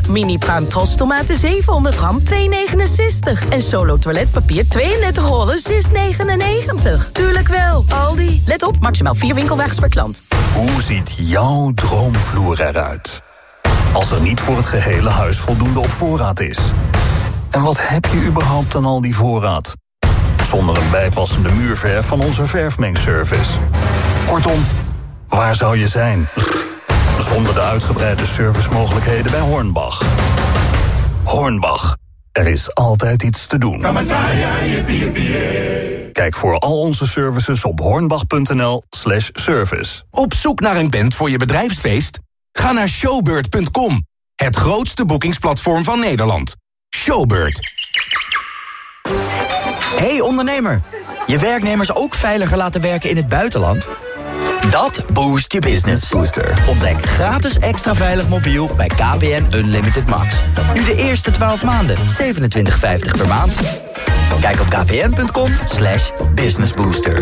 Mini Pruim Trostomaten 700 gram, 2,69. En Solo toiletpapier 32 rollen, 6,99. Tuurlijk wel, Aldi. Let op, maximaal 4 winkelwagens per klant. Hoe ziet jouw droomvloer eruit? Als er niet voor het gehele huis voldoende op voorraad is. En wat heb je überhaupt aan al die voorraad? Zonder een bijpassende muurverf van onze verfmengservice. Kortom, waar zou je zijn? Zonder de uitgebreide servicemogelijkheden bij Hornbach. Hornbach, er is altijd iets te doen. Kijk voor al onze services op hornbach.nl/service. Op zoek naar een band voor je bedrijfsfeest? Ga naar showbird.com. Het grootste boekingsplatform van Nederland. Showbird. Hey ondernemer, je werknemers ook veiliger laten werken in het buitenland? Dat boost je business. Ontdek gratis extra veilig mobiel bij KPN Unlimited Max. Nu de eerste 12 maanden, 27,50 per maand. Kijk op kpn.com/businessbooster.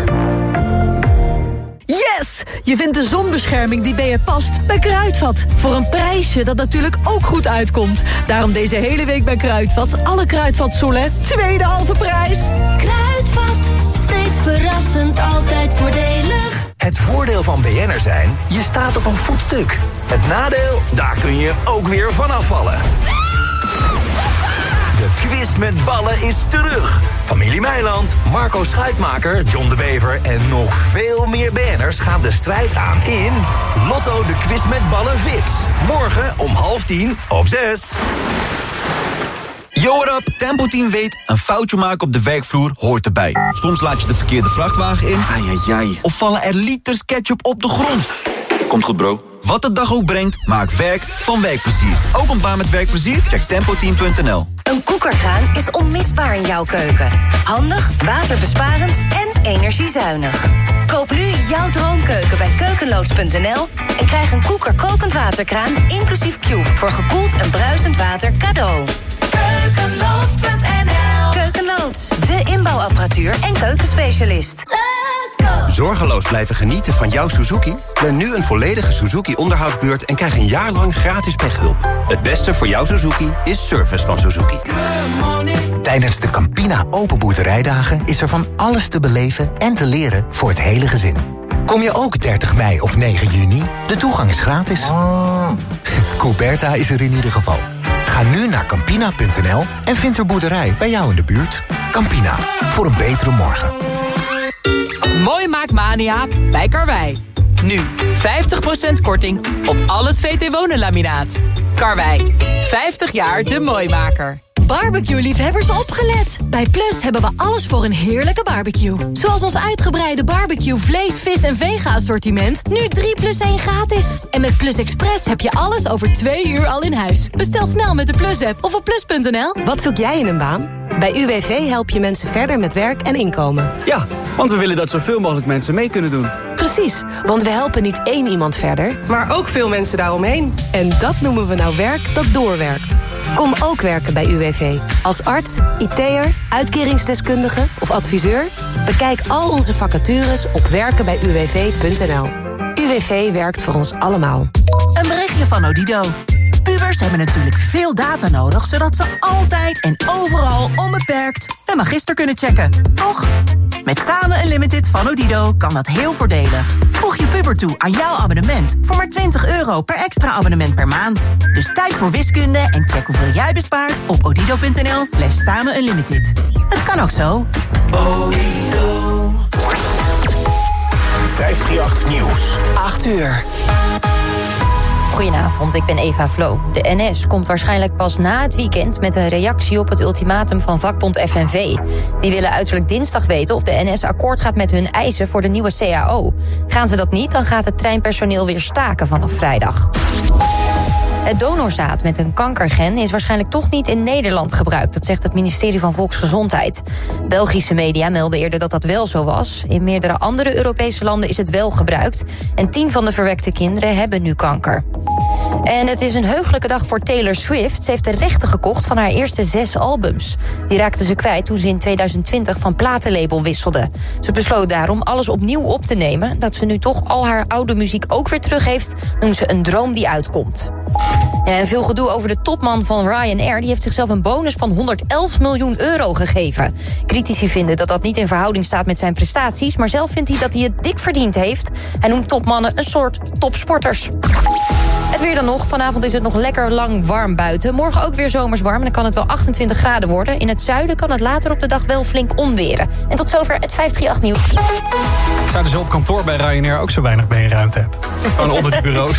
Yes! Je vindt de zonbescherming die bij je past bij Kruidvat. Voor een prijsje dat natuurlijk ook goed uitkomt. Daarom deze hele week bij Kruidvat. Alle Kruidvat Soleil, tweede halve prijs. Kruidvat, steeds verrassend, altijd voordelig. Het voordeel van BN'er zijn, je staat op een voetstuk. Het nadeel, daar kun je ook weer van afvallen. De quiz met ballen is terug. Familie Meiland, Marco Schuitmaker, John de Bever en nog veel meer BN'ers gaan de strijd aan in Lotto de Quiz met Ballen Vips. Morgen om 9:30 op 6. Yo, what up? Tempo Team weet, een foutje maken op de werkvloer hoort erbij. Soms laat je de verkeerde vrachtwagen in. Ai. Of vallen er liters ketchup op de grond. Komt goed, bro. Wat de dag ook brengt, maak werk van werkplezier. Ook een baan met werkplezier? Check tempoteam.nl. Een koekerkraan is onmisbaar in jouw keuken. Handig, waterbesparend en energiezuinig. Koop nu jouw droomkeuken bij keukenloods.nl en krijg een Koeker kokend waterkraan inclusief Cube voor gekoeld en bruisend water cadeau. Keukenloods.nl. Keukenloods, de inbouwapparatuur en keukenspecialist. Let's go! Zorgeloos blijven genieten van jouw Suzuki? Plan nu een volledige Suzuki-onderhoudsbeurt en krijg een jaar lang gratis pechhulp. Het beste voor jouw Suzuki is service van Suzuki. Tijdens de Campina Open Boerderijdagen is er van alles te beleven en te leren voor het hele gezin. Kom je ook 30 mei of 9 juni? De toegang is gratis. Couberta is er in ieder geval. Ga nu naar Campina.nl en vind er boerderij bij jou in de buurt. Campina, voor een betere morgen. Mooi maakmania bij Karwei. Nu 50% korting op al het VT Wonen laminaat. Karwei, 50 jaar de mooimaker. Barbecue-liefhebbers opgelet. Bij Plus hebben we alles voor een heerlijke barbecue. Zoals ons uitgebreide barbecue vlees, vis en vega-assortiment. Nu 3+1 gratis. En met Plus Express heb je alles over 2 uur al in huis. Bestel snel met de Plus-app of op plus.nl. Wat zoek jij in een baan? Bij UWV help je mensen verder met werk en inkomen. Ja, want we willen dat zoveel mogelijk mensen mee kunnen doen. Precies, want we helpen niet één iemand verder, maar ook veel mensen daaromheen. En dat noemen we nou werk dat doorwerkt. Kom ook werken bij UWV. Als arts, IT'er, uitkeringsdeskundige of adviseur? Bekijk al onze vacatures op werkenbijuwv.nl. UWV werkt voor ons allemaal. Een berichtje van Odido. Pubers hebben natuurlijk veel data nodig, zodat ze altijd en overal onbeperkt een magister kunnen checken. Toch? Met Samen Unlimited van Odido kan dat heel voordelig. Voeg je puber toe aan jouw abonnement voor maar €20 per extra abonnement per maand. Dus tijd voor wiskunde en check hoeveel jij bespaart op odido.nl/Samen Unlimited. Het kan ook zo. Odido. 538 Nieuws. 8 uur. Goedenavond, ik ben Eva Vlo. De NS komt waarschijnlijk pas na het weekend met een reactie op het ultimatum van vakbond FNV. Die willen uiterlijk dinsdag weten of de NS akkoord gaat met hun eisen voor de nieuwe CAO. Gaan ze dat niet, dan gaat het treinpersoneel weer staken vanaf vrijdag. Het donorzaad met een kankergen is waarschijnlijk toch niet in Nederland gebruikt. Dat zegt het ministerie van Volksgezondheid. Belgische media melden eerder dat dat wel zo was. In meerdere andere Europese landen is het wel gebruikt. En 10 van de verwekte kinderen hebben nu kanker. En het is een heugelijke dag voor Taylor Swift. Ze heeft de rechten gekocht van haar eerste 6 albums. Die raakte ze kwijt toen ze in 2020 van platenlabel wisselde. Ze besloot daarom alles opnieuw op te nemen. Dat ze nu toch al haar oude muziek ook weer terug heeft, noemt ze een droom die uitkomt. Ja, en veel gedoe over de topman van Ryanair. Die heeft zichzelf een bonus van 111 miljoen euro gegeven. Critici vinden dat dat niet in verhouding staat met zijn prestaties, maar zelf vindt hij dat hij het dik verdiend heeft. Hij noemt topmannen een soort topsporters. Het weer dan nog. Vanavond is het nog lekker lang warm buiten. Morgen ook weer zomers warm en dan kan het wel 28 graden worden. In het zuiden kan het later op de dag wel flink onweren. En tot zover het 538 nieuws. Zouden ze op kantoor bij Ryanair ook zo weinig beenruimte hebben? Gewoon onder die bureaus.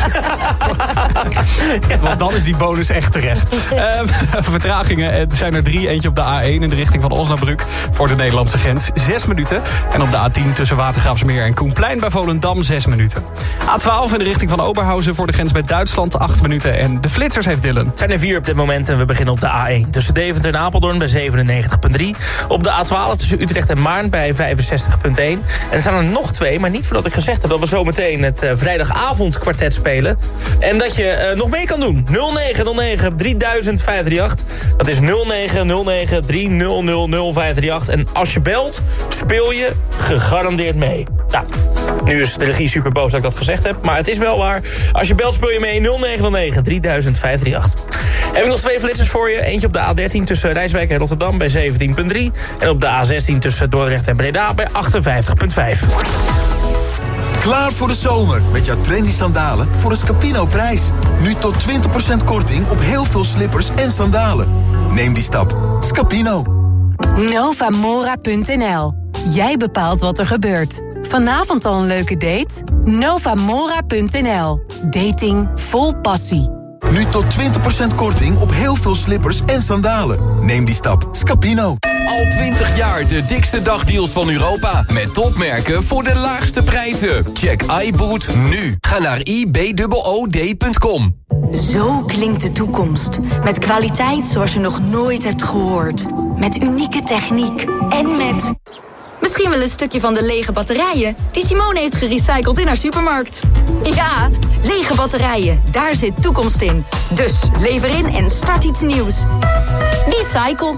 Want dan is die bonus echt terecht. Vertragingen, er zijn er 3. Eentje op de A1 in de richting van Osnabrück voor de Nederlandse grens. 6 minuten. En op de A10 tussen Watergraafsmeer en Koenplein bij Volendam 6 minuten. A12 in de richting van Oberhausen voor de grens met Duitsland 8 minuten. En de flitsers heeft Dylan. Het zijn er 4 op dit moment en we beginnen op de A1. Tussen Deventer en Apeldoorn bij 97,3. Op de A12 tussen Utrecht en Maarn bij 65,1. En er zijn er nog 2, maar niet voordat ik gezegd heb dat we zometeen het vrijdagavondkwartet spelen. En dat je nog mee kan doen. 0909 3000 538. Dat is 0909 3000 538. En als je belt, speel je gegarandeerd mee. Nou, nu is de regie super boos dat ik dat gezegd heb, maar het is wel waar. Als je belt, speel je mee 0909 3000 538. Heb ik nog 2 flitsers voor je. Eentje op de A13 tussen Rijswijk en Rotterdam bij 17,3. En op de A16 tussen Dordrecht en Breda bij 58,5. Klaar voor de zomer met jouw trendy sandalen voor een Scapino-prijs. Nu tot 20% korting op heel veel slippers en sandalen. Neem die stap. Scapino. Novamora.nl. Jij bepaalt wat er gebeurt. Vanavond al een leuke date? Novamora.nl. Dating vol passie. Nu tot 20% korting op heel veel slippers en sandalen. Neem die stap. Scapino. Al 20 jaar de dikste dagdeals van Europa. Met topmerken voor de laagste prijzen. Check iBoot nu. Ga naar ibbood.com. Zo klinkt de toekomst. Met kwaliteit zoals je nog nooit hebt gehoord. Met unieke techniek. En met... misschien wel een stukje van de lege batterijen die Simone heeft gerecycled in haar supermarkt. Ja, lege batterijen, daar zit toekomst in. Dus lever in en start iets nieuws. Recycle.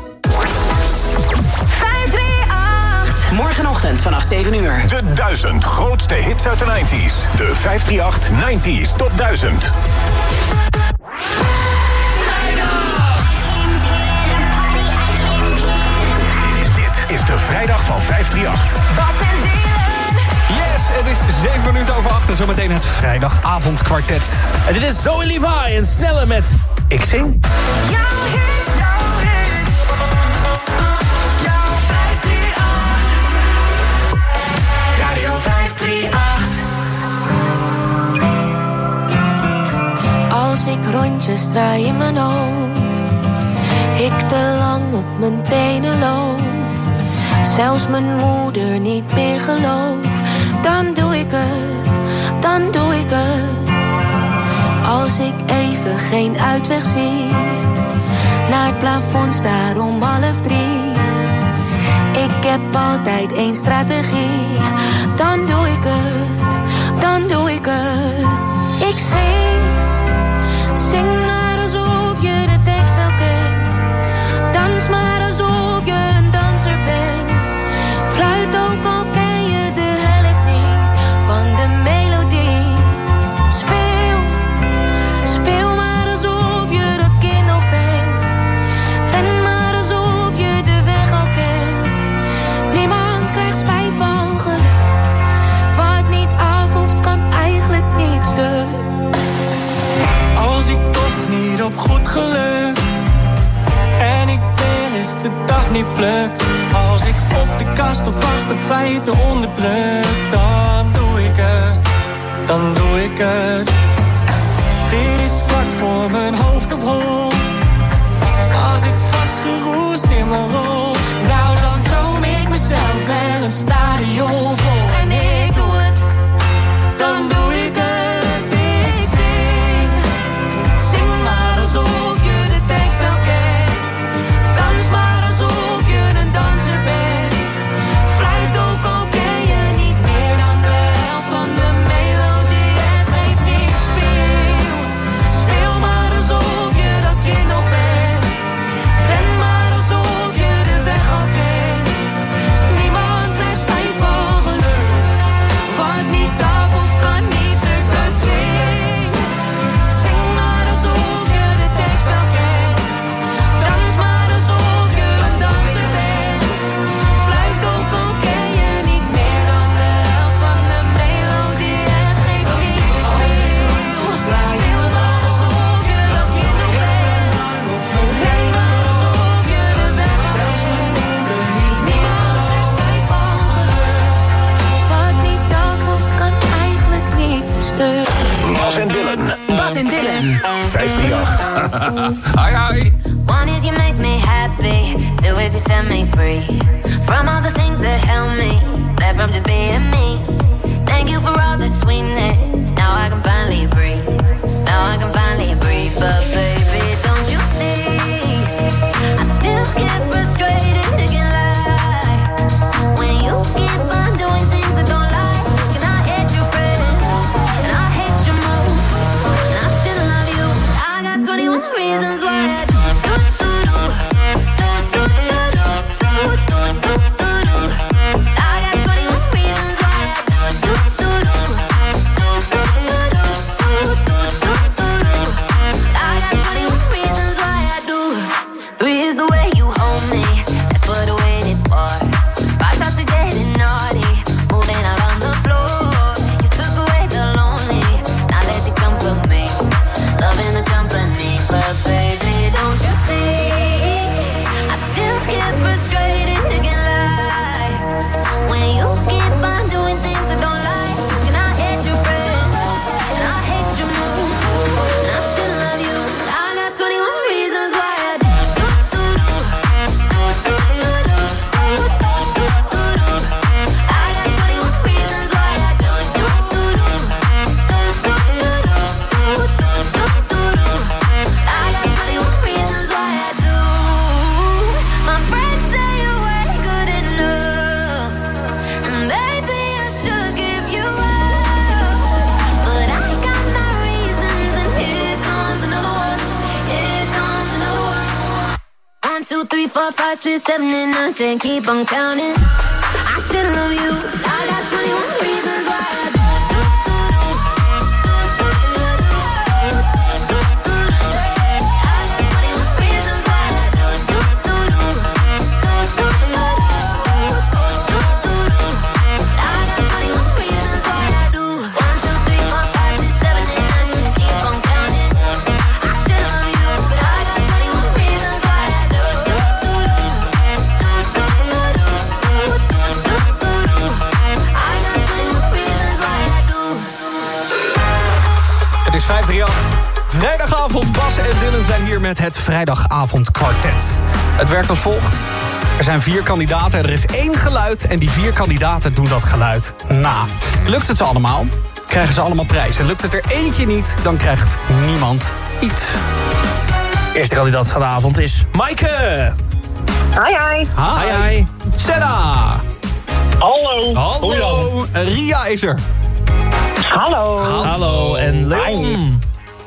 538. Morgenochtend vanaf 7 uur. De 1000 grootste hits uit de 90s. De 538 90s tot 1000. Is de vrijdag van 538. Bas en Dylan. Yes, het is 7 minuten over 8 en zometeen het vrijdagavondkwartet. En dit is Zoe Levi en Snelle met Ik Zing. Jouw hit, jouw hit. Jouw 538. Radio 538. Als ik rondjes draai in mijn hoofd, ik te lang op mijn tenen loop, zelfs mijn moeder niet meer gelooft, dan doe ik het, dan doe ik het. Als ik even geen uitweg zie, naar het plafond staar om 2:30. Ik heb altijd 1 strategie, dan doe ik het, dan doe ik het. Ik zing, zing maar alsof je de tekst wel kent. Dans maar alsof je een danser bent. Fluit ook al ken je de helft niet van de melodie. Speel, speel maar alsof je dat kind nog bent. Ren maar alsof je de weg al kent. Niemand krijgt spijt van geluk. Wat niet af hoeft kan eigenlijk niet stuk. Als ik toch niet op goed geluk en ik weer eens de dag niet pluk. Als ik op de kast of achter feiten onderdruk, dan doe ik het, dan doe ik het. Dit is vlak voor mijn hoofd op hol. Als ik vastgeroest in mijn rol, nou dan droom ik mezelf wel een stadion vol. En ik doe het, dan doe ik het. Ik zing, zing maar alsof je de tekst wel kent. Dans maar alsof je een danser bent. Fluit ook al ken je niet meer dan de helft van de melodie. Het geeft niet, speel, speel maar alsof je Hi, hi. One is you make me happy, two is you set me free from all the things that help me, back from just being me. Thank you for all the sweetness, now I can finally breathe, now I can finally breathe. But baby, don't you see, I still get frustrated, can't lie, when you keep on doing things that don't lie. Can I hate your friends, and I hate your mood, and I still love you. I got 21 reasons why I do. Two, three, four, five, six, seven, and nine, 10. Keep on counting. I still love you. I got 21 reasons why I do. Vrijdagavond, Bas en Dylan zijn hier met het Vrijdagavond Kwartet. Het werkt als volgt. Er zijn 4 kandidaten, er is 1 geluid en die 4 kandidaten doen dat geluid na. Lukt het ze allemaal, krijgen ze allemaal prijzen. Lukt het er eentje niet, dan krijgt niemand iets. De eerste kandidaat van de avond is Maaike. Hi, hi. Hi, hi. Senna. Hallo. Hallo. Ria is er. Hallo. Hallo. En Leon.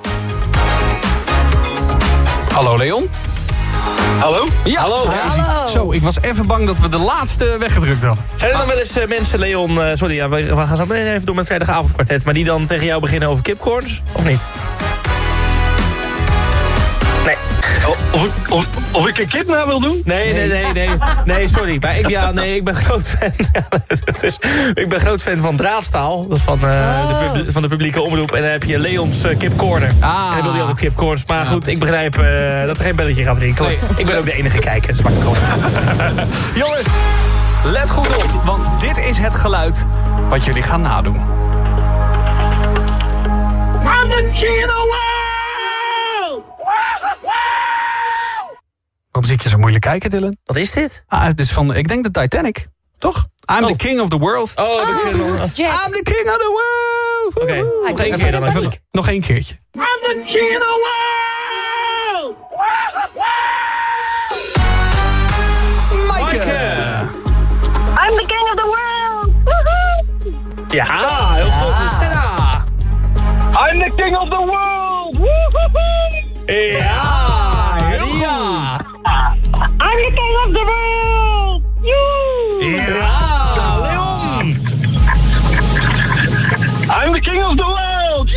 Hallo Leon. Hallo? Ja, hallo. Hallo. Zo, ik was even bang dat we de laatste weggedrukt hadden. Zijn er dan wel eens mensen, Leon... sorry, ja, we gaan zo meteen even door met Vrijdagavondkwartet... maar die dan tegen jou beginnen over kipcorns, of niet? Nee. Of ik een kip na wil doen? Nee, sorry. Maar ik ben groot fan. Ik ben groot fan van Draadstaal. Dat is van de publieke omroep. En dan heb je Leons kipcorner. En dan wil hij altijd kipcorns. Maar goed, ik begrijp dat er geen belletje gaat rinkelen. Ik ben ook de enige kijker. Dat is makkelijk. Jongens, let goed op. Want dit is het geluid wat jullie gaan nadoen. I'm the king of the world! Waarom zie ik je zo moeilijk kijken, Dylan? Wat is dit? Het is van, ik denk de Titanic. Toch? I'm the king of the world. Oh, heb ik I'm the king of the world. Oké, nog één keer dan even. Nog één keertje. I'm the king of the world! Maaike. I'm the king of the world! Ja, heel goed. Senna. I'm the king of the world! Ja, heel goed. I'm the king of the world! Ja, Leon. I'm the king of the world!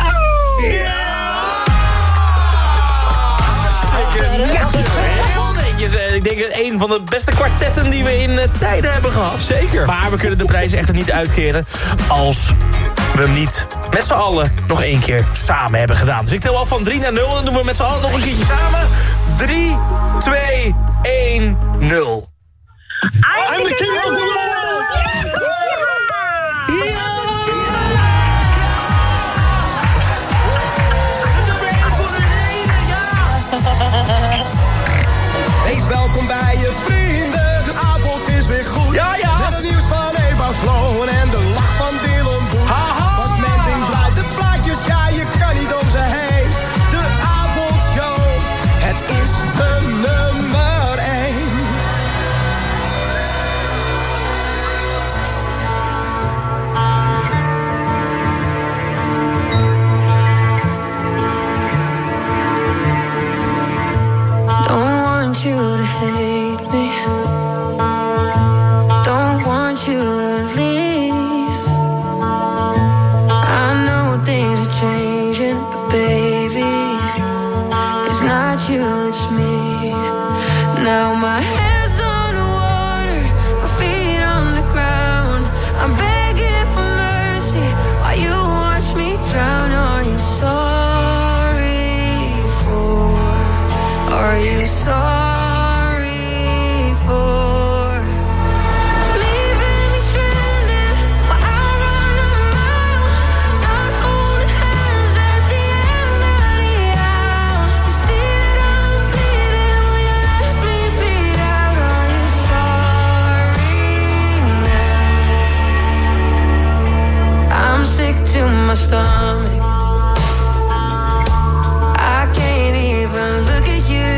Ik denk dat een van de beste kwartetten die we in tijden hebben gehad. Zeker. Maar we kunnen de prijs echt niet uitkeren als we hem niet met z'n allen nog één keer samen hebben gedaan. Dus ik tel al van 3 naar 0 en dan doen we met z'n allen nog een keertje samen. 3, 2, 1, 0. I'm the king of the world! welkom bij je vrienden. De avond is weer goed. Ja, ja. Met het nieuws van Eva Floon en de lach van Dylan Boet. Wat Menting draait de plaatjes, ja, je kan niet om ze heen. De avondshow, het is de nummer 1. Don't want you to hate me. Don't want you to leave. I know things are changing, but baby, it's not you, it's me. Now my head's underwater, my feet on the ground. I'm begging for mercy while you watch me drown. Are you sorry for? Are you sorry for leaving me stranded while I run a mile, not holding hands at the end of the aisle? You see that I'm bleeding, will you let me bleed out? Are you sorry now? I'm sick to my stomach, I can't even look at you.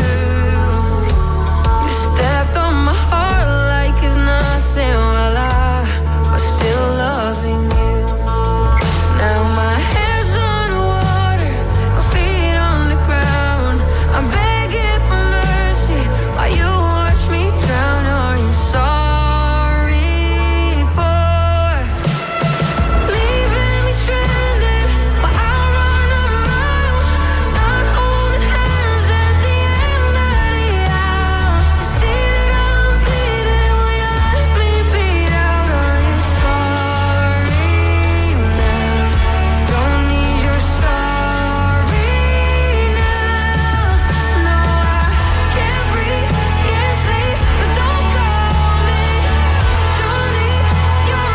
You stepped on my heart like it's nothing, while I was still loving you. Now my head's underwater, my feet on the ground. I'm begging for mercy while you watch me drown. Are you sorry for leaving me stranded while I run a mile, not holding hands at the end of the aisle? You see that I'm bleeding, will you let me bleed out? Are you sorry now? Don't need your sorry now. No, I can't breathe, can't sleep, but don't call me. Don't need your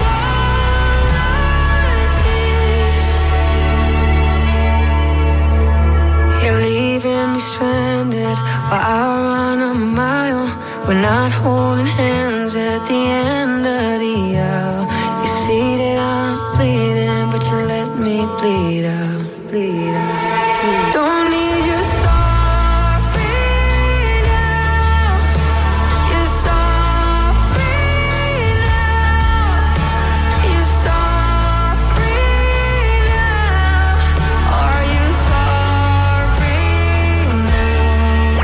apologies. You're leaving me stranded while I run a mile. We're not holding hands at the end of the aisle. You see that I'm bleeding, but you let me bleed out. Don't need your sorry now. You're sorry now. You're sorry now. Are you sorry now?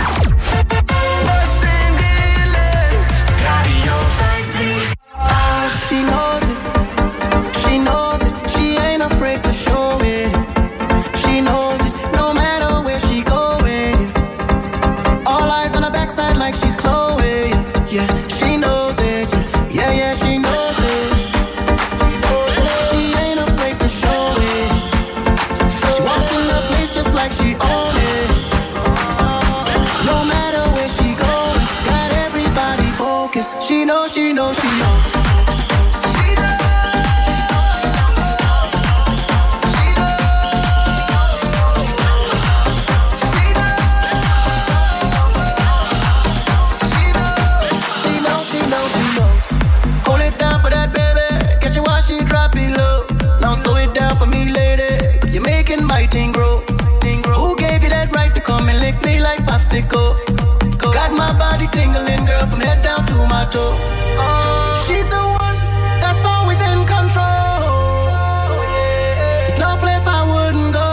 Radio 538. She knows it, she knows it, she ain't afraid to show it. She knows it, no matter where she going. Yeah. All eyes on her backside like she's Chloe. Yeah, she knows it. Yeah, yeah, she knows it. She ain't afraid to show it. She walks in the place just like she own it. No matter where she goes, got everybody focused. She knows, she knows, she knows. Hold it down for that baby, catch you while she drop it low. Now slow it down for me, lady, you're making my thing grow. Who gave you that right to come and lick me like popsicle? Got my body tingling, girl, from head down to my toe. She's the one that's always in control. There's no place I wouldn't go.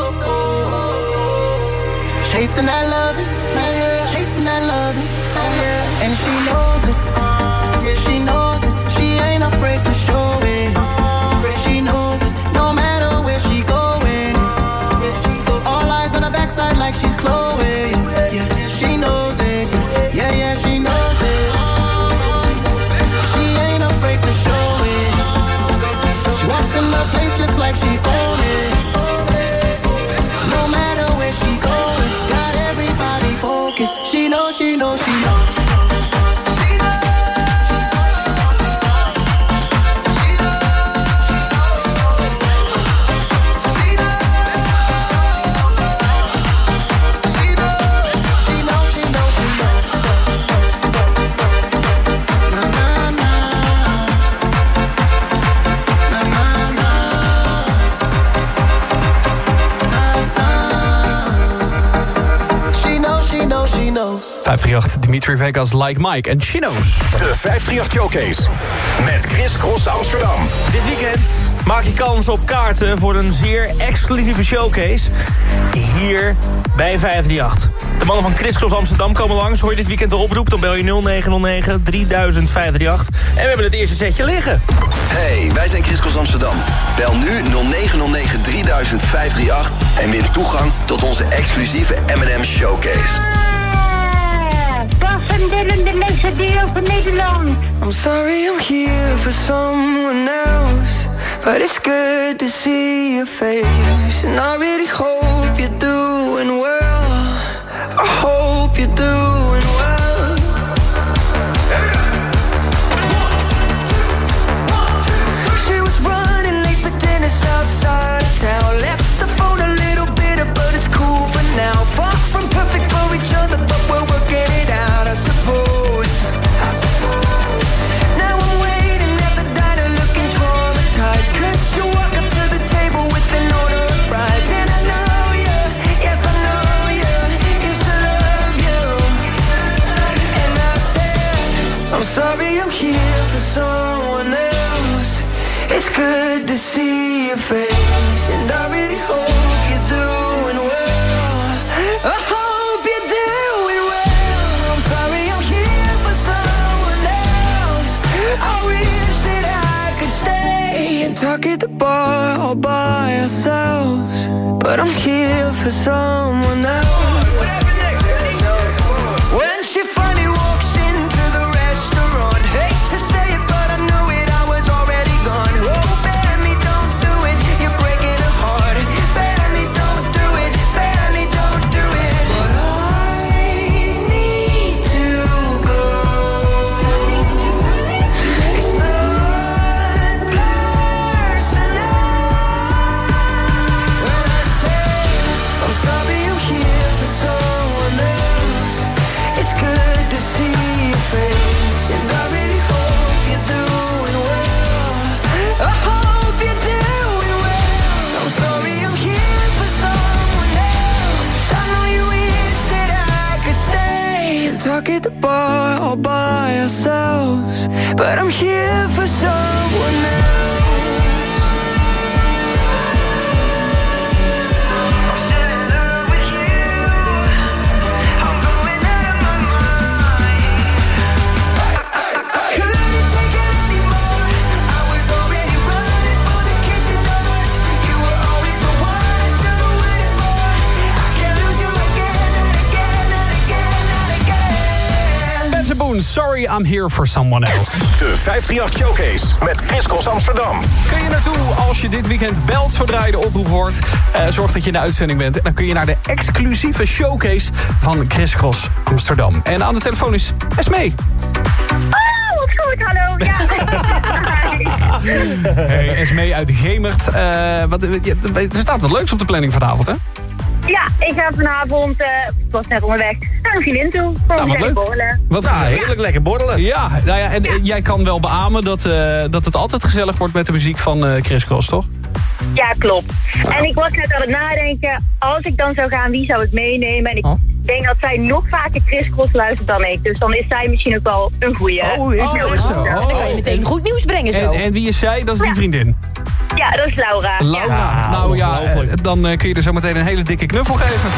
Chasing that loving, chasing that loving, and she knows it. Yeah, she knows it. She ain't afraid to show it. She knows it. No matter where she going. All eyes on her backside like she's Chloe. Yeah, she knows it. Yeah, yeah, she knows it. She ain't afraid to show it. She walks in the place just like she own it. No matter where she going, got everybody focused. She knows, she knows, she knows. She knows, she knows, she she knows, she knows. 538, Dimitri Vegas, Like Mike en She Knows. De 538 Showcase met Chris Cross Amsterdam. Dit weekend maak je kans op kaarten voor een zeer exclusieve showcase hier bij 538. De mannen van Chris Cross Amsterdam komen langs. Hoor je dit weekend de oproep, dan bel je 0909 3000 538. En we hebben het eerste setje liggen. Hey, wij zijn Chris Cross Amsterdam. Bel nu 0909 3000 538 en win toegang tot onze exclusieve M&M Showcase. Bas en Dylan, de leukste deel van Nederland. I'm sorry I'm here for someone else, but it's good to see your face. And I really hope you're doing well. I hope you're doing well. She was running late for dinner outside of town. Left the phone a little bitter, but it's cool for now. Far from perfect for each other, but we're working it out, I suppose. Now I'm waiting at the diner looking traumatized, 'cause you walk up to the table with an order of fries. And I know you, yes I know you, used to love you. And I said, I'm sorry I'm here for someone else. It's good to see your face, and I really hope you're doing well. I hope you're doing well. I'm sorry I'm here for someone else. I wish that I could stay and talk at the bar all by ourselves, but I'm here for someone else. When she finally walks into the restaurant, hate to say it, but I knew it, I was already gone. Oh, Benny, don't do it, you're breaking her heart. Benny, don't do it, Benny, don't do it. But I need to go. It's not personal. When I say I'm sorry I'm here for someone else, it's good to see your face, and I really hope you're doing well. I hope you're doing well. I'm sorry I'm here for someone else. I know you wish that I could stay and talk at the bar all by ourselves, but I'm here for someone else. Sorry, I'm here for someone else. De 538 Showcase met Chris Cross Amsterdam. Kun je naartoe als je dit weekend belt zodra je de oproep hoort. Zorg dat je in de uitzending bent. En dan kun je naar de exclusieve showcase van Chris Cross Amsterdam. En aan de telefoon is Esmee. Oh, wat goed, hallo. Ja. Hey, Esmee uit Gemert. Er staat wat leuks op de planning vanavond, hè? Ja, ik ga vanavond, ik was net onderweg, naar een vriendin toe. Gewoon lekker borrelen. Wat heerlijk lekker borrelen. Ja, nou ja, en jij kan wel beamen dat het altijd gezellig wordt met de muziek van Chris Cross, toch? Ja, klopt. En ik was net aan het nadenken, als ik dan zou gaan, wie zou ik meenemen? En ik denk dat zij nog vaker Chris Cross luistert dan ik. Dus dan is zij misschien ook wel een goeie. Oh, is het echt zo? En dan kan je meteen goed nieuws brengen zo. En wie is zij? Dat is die vriendin. Ja, dat is Laura. Laura, ja. Nou ja, dan kun je er zo meteen een hele dikke knuffel geven.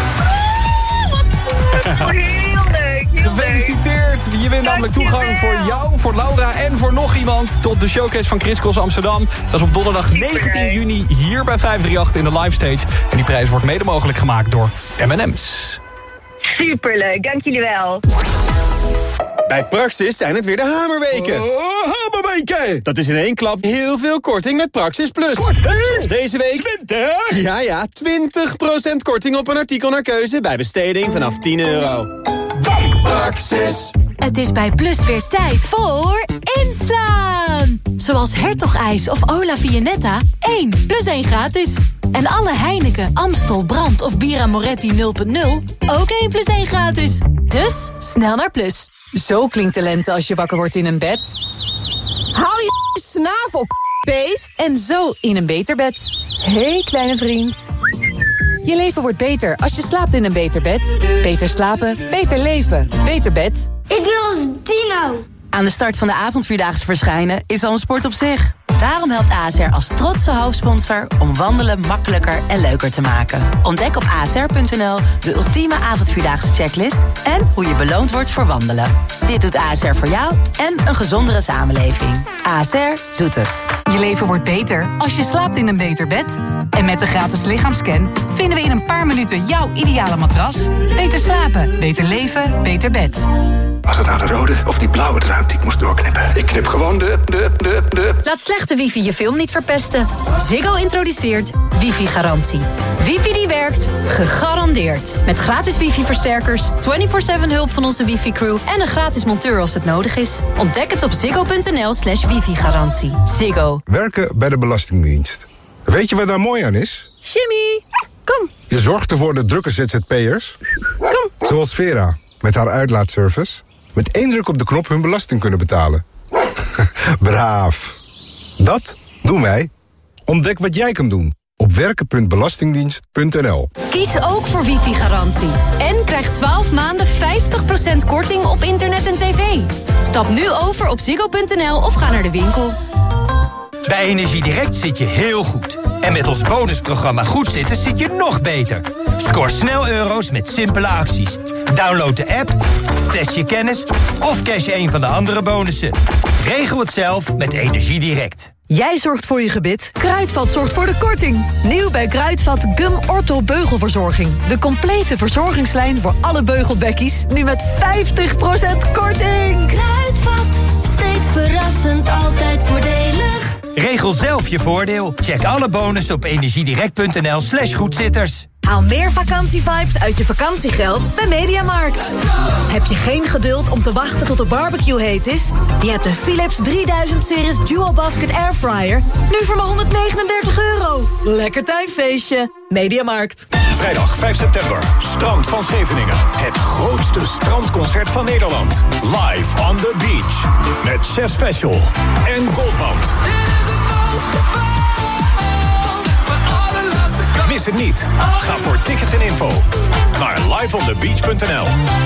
Oh, heel leuk. Gefeliciteerd. Je wint namelijk toegang voor jou, voor Laura en voor nog iemand tot de showcase van Chris Cross Amsterdam. Dat is op donderdag 19 juni hier bij 538 in de live stage. En die prijs wordt mede mogelijk gemaakt door M&M's. Superleuk, dank jullie wel. Bij Praxis zijn het weer de hamerweken. Hamerweken! Dat is in één klap heel veel korting met Praxis Plus. Zoals deze week 20? Ja, 20% korting op een artikel naar keuze bij besteding vanaf €10. Praxis. Het is bij Plus weer tijd voor inslaan. Zoals Hertogijs of Ola Vianetta, 1 + 1 gratis. En alle Heineken, Amstel, Brand of Bira Moretti 0.0, ook 1 + 1 gratis. Dus snel naar Plus. Zo klinkt de lente als je wakker wordt in een bed. Hou je snavel, beest. En zo in een beter bed. Hey, kleine vriend. Je leven wordt beter als je slaapt in een beter bed. Beter slapen, beter leven, beter bed. Ik wil als dino. Aan de start van de avondvierdaagse verschijnen is al een sport op zich. Daarom helpt ASR als trotse hoofdsponsor om wandelen makkelijker en leuker te maken. Ontdek op asr.nl de ultieme avondvierdaagse checklist en hoe je beloond wordt voor wandelen. Dit doet ASR voor jou en een gezondere samenleving. ASR doet het. Je leven wordt beter als je slaapt in een beter bed. En met de gratis lichaamscan vinden we in een paar minuten jouw ideale matras. Beter slapen, beter leven, beter bed. Was het nou de rode of die blauwe draad die ik moest doorknippen? Ik knip gewoon de... Laat slechte wifi je film niet verpesten. Ziggo introduceert wifi-garantie. Wifi die werkt, gegarandeerd. Met gratis wifi-versterkers, 24/7 hulp van onze wifi-crew... en een gratis monteur als het nodig is. Ontdek het op ziggo.nl/wifi-garantie. Ziggo. Werken bij de Belastingdienst. Weet je wat daar mooi aan is? Jimmy, kom. Je zorgt ervoor de drukke ZZP'ers. Kom. Zoals Vera, met haar uitlaatservice. Met één druk op de knop hun belasting kunnen betalen. Braaf. Dat doen wij. Ontdek wat jij kan doen op werken.belastingdienst.nl. Kies ook voor wifi-garantie. En krijg 12 maanden 50% korting op internet en tv. Stap nu over op ziggo.nl of ga naar de winkel. Bij Energiedirect zit je heel goed. En met ons bonusprogramma Goed Zitten zit je nog beter. Scoor snel euro's met simpele acties. Download de app, test je kennis of cash een van de andere bonussen. Regel het zelf met Energiedirect. Jij zorgt voor je gebit, Kruidvat zorgt voor de korting. Nieuw bij Kruidvat Gum Ortho Beugelverzorging. De complete verzorgingslijn voor alle beugelbekkies. Nu met 50% korting. Kruidvat, steeds verrassend, altijd voordelig. Regel zelf je voordeel. Check alle bonussen op energiedirect.nl/goedzitters. Haal meer vakantievibes uit je vakantiegeld bij Mediamarkt. Heb je geen geduld om te wachten tot de barbecue heet is? Je hebt een Philips 3000 series Dual Basket Airfryer. Nu voor maar €139. Lekker tuinfeestje. Mediamarkt. Vrijdag 5 september, Strand van Scheveningen. Het grootste strandconcert van Nederland. Live on the beach. Met Chef Special en Goldband. Mis het niet. Ga voor tickets en info naar liveonthebeach.nl.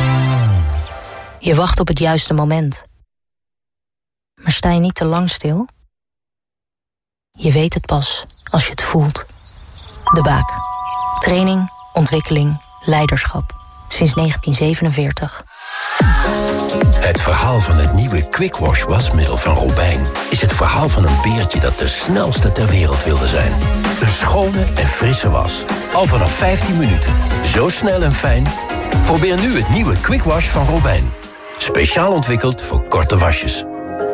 Je wacht op het juiste moment. Maar sta je niet te lang stil? Je weet het pas als je het voelt. De Baak. Training, ontwikkeling, leiderschap. Sinds 1947. Het verhaal van het nieuwe Quick Wash wasmiddel van Robijn is het verhaal van een beertje dat de snelste ter wereld wilde zijn. Een schone en frisse was. Al vanaf 15 minuten. Zo snel en fijn. Probeer nu het nieuwe Quick Wash van Robijn. Speciaal ontwikkeld voor korte wasjes.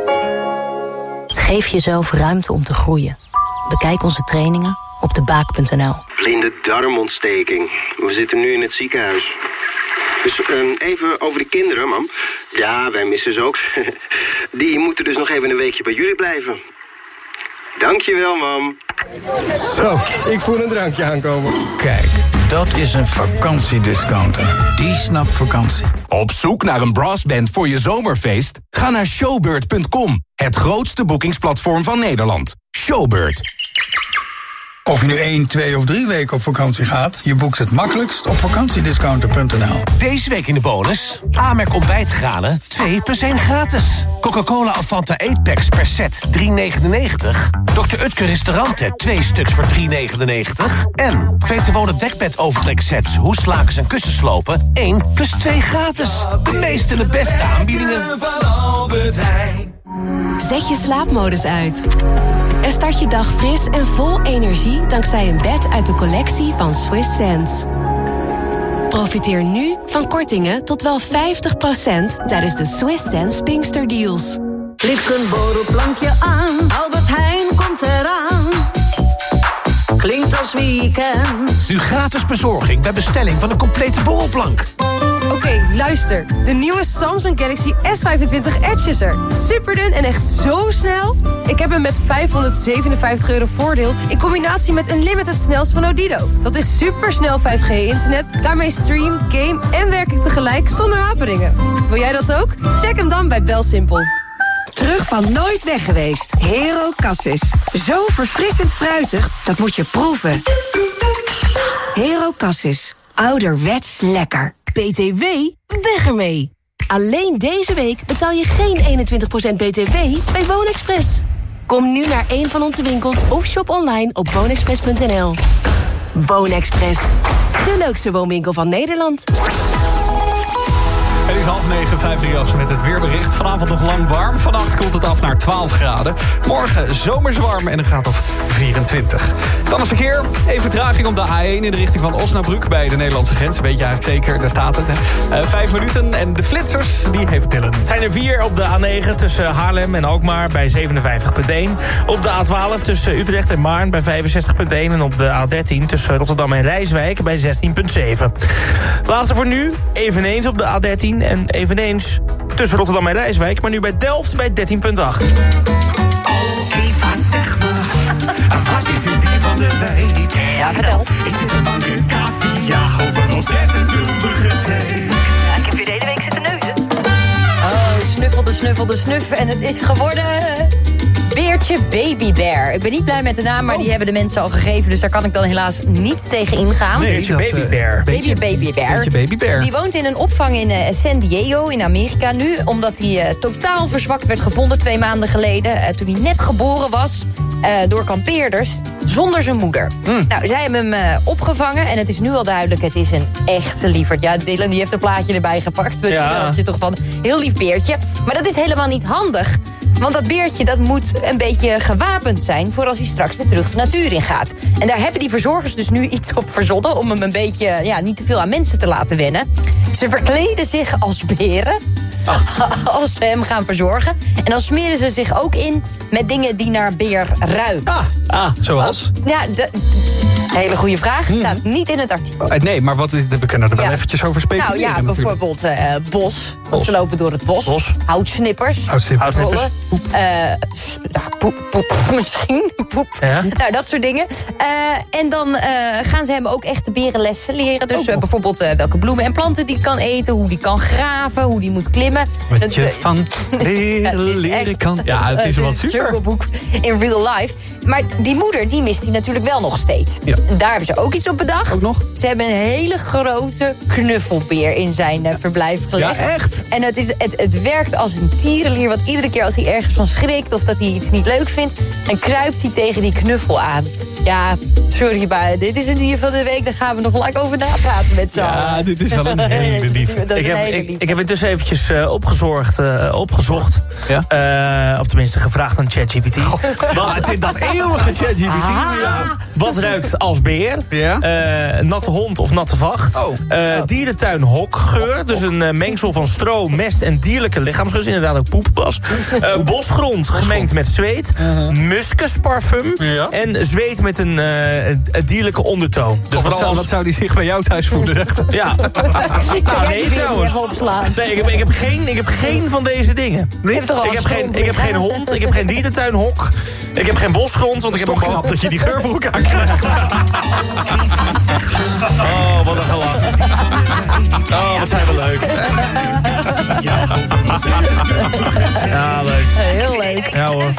Geef jezelf ruimte om te groeien. Bekijk onze trainingen op debaak.nl. Blinde darmontsteking. We zitten nu in het ziekenhuis. Dus even over de kinderen, mam. Ja, wij missen ze ook. Die moeten dus nog even een weekje bij jullie blijven. Dankjewel, mam. Zo, ik voel een drankje aankomen. Kijk, dat is een vakantiediscounter. Die snapt vakantie. Op zoek naar een brassband voor je zomerfeest? Ga naar showbird.com. Het grootste boekingsplatform van Nederland. Showbird. Of je nu 1, 2 of 3 weken op vakantie gaat, je boekt het makkelijkst op vakantiediscounter.nl. Deze week in de bonus. Amerk ontbijtgranen, 2 + 1 gratis. Coca-Cola Fanta 8-packs per set, $3,99. Dr. Utker restauranten, 2 stuks voor $3,99. En Veterwonen dekbed overtreksets, hoeslakens en kussenslopen, 1 + 2 gratis. De meeste en de beste aanbiedingen. Zet je slaapmodus uit. En start je dag fris en vol energie dankzij een bed uit de collectie van Swiss Sense. Profiteer nu van kortingen tot wel 50% tijdens de Swiss Sense Pinkster Deals. Klik een borrelplankje aan, Albert Heijn komt eraan. Klinkt als weekend. Nu gratis bezorging bij bestelling van een complete borrelplank. Oké, luister. De nieuwe Samsung Galaxy S25 Edge is er. Superdun en echt zo snel. Ik heb hem met €557 voordeel in combinatie met Unlimited snelst van Odido. Dat is supersnel 5G-internet. Daarmee stream, game en werk ik tegelijk zonder haperingen. Wil jij dat ook? Check hem dan bij BelSimpel. Terug van nooit weg geweest. Hero Cassis. Zo verfrissend fruitig, dat moet je proeven. Hero Cassis. Ouderwets lekker. BTW? Weg ermee. Alleen deze week betaal je geen 21% BTW bij Woonexpress. Kom nu naar een van onze winkels of shop online op woonexpress.nl. Woonexpress. De leukste woonwinkel van Nederland. Het is 8:30, 538 met het weerbericht. Vanavond nog lang warm. Vannacht koelt het af naar 12 graden. Morgen zomers warm en een graad of 24. Dan het verkeer. Even vertraging op de A1 in de richting van Osnabrück bij de Nederlandse grens. Weet je eigenlijk zeker, daar staat het. Hè? 5 minuten en de flitsers, die heeft Dylan. Het zijn er 4 op de A9 tussen Haarlem en Alkmaar bij 57,1. Op de A12 tussen Utrecht en Maarn bij 65,1. En op de A13 tussen Rotterdam en Rijswijk bij 16,7. Laatste voor nu, eveneens op de A13... en eveneens tussen Rotterdam en Rijswijk... maar nu bij Delft bij 13,8. Oh, Eva, zeg me, wat is het dier van de week? Ja, vertel. Is dit een bank, een cavia of een ontzettend droevige take? Ja, ik heb hier de hele week zitten neuzen. Oh, de snuf. En het is geworden... Beertje Babybear. Ik ben niet blij met de naam, maar die hebben de mensen al gegeven... dus daar kan ik dan helaas niet tegen ingaan. Beertje Babybear. Beertje Babybear. Die woont in een opvang in San Diego in Amerika nu... omdat hij totaal verzwakt werd gevonden 2 maanden geleden... toen hij net geboren was door kampeerders zonder zijn moeder. Nou, zij hebben hem opgevangen en het is nu al duidelijk... het is een echte lieverd. Ja, Dylan die heeft een plaatje erbij gepakt. Dus dat je toch van heel lief beertje. Maar dat is helemaal niet handig... Want dat beertje dat moet een beetje gewapend zijn... voor als hij straks weer terug de natuur in gaat. En daar hebben die verzorgers dus nu iets op verzonnen... om hem een beetje niet te veel aan mensen te laten wennen. Ze verkleden zich als beren... als ze hem gaan verzorgen. En dan smeren ze zich ook in met dingen die naar beer ruiken. Zoals? Hele goede vraag. Staat niet in het artikel. Nee, maar we kunnen er wel eventjes over speculeren. Nou ja, bijvoorbeeld bos. Want ze lopen door het bos. Houtsnippers. Rollen. Poep misschien. Poep. Ja. Nou, dat soort dingen. En dan gaan ze hem ook echte berenlessen leren. Dus bijvoorbeeld welke bloemen en planten die kan eten. Hoe die kan graven. Hoe die moet klimmen. Wat je van beren leren kan. Ja, het is wel super. Jungle Book in real life. Maar die moeder, die mist hij natuurlijk wel nog steeds. Ja. En daar hebben ze ook iets op bedacht. Ook nog? Ze hebben een hele grote knuffelbeer in zijn verblijf gelegd. Ja, echt? En het werkt als een tierenlier. Want iedere keer als hij ergens van schrikt of dat hij iets niet leuk vindt... dan kruipt hij tegen die knuffel aan. Ja, sorry, maar dit is een dier van de week. Daar gaan we nog lang over napraten met z'n allen. Ja, dit is wel een hele lief. Ik heb intussen eventjes opgezocht. Ja? Of tenminste gevraagd aan ChatGPT. Dat eeuwige ChatGPT. Wat ruikt als beer? Ja? Natte hond of natte vacht. Dierentuin hokgeur. Dus een mengsel van stro, mest en dierlijke lichaamsgeur. Inderdaad ook poeppas. Bosgrond gemengd met zweet. Muskusparfum. Ja? En zweet met een dierlijke ondertoon. Dus wat zou die zich bij jou thuis voelen? Ja. Nee, trouwens. Nee, ik heb geen van deze dingen. Ik heb geen hond, ik heb geen dierentuinhok. Ik heb geen bosgrond, want ik heb toch knap dat je die geur voor elkaar krijgt. Oh, wat een gelach. Oh, wat zijn we leuk. Ja, leuk. Heel leuk. Ja hoor.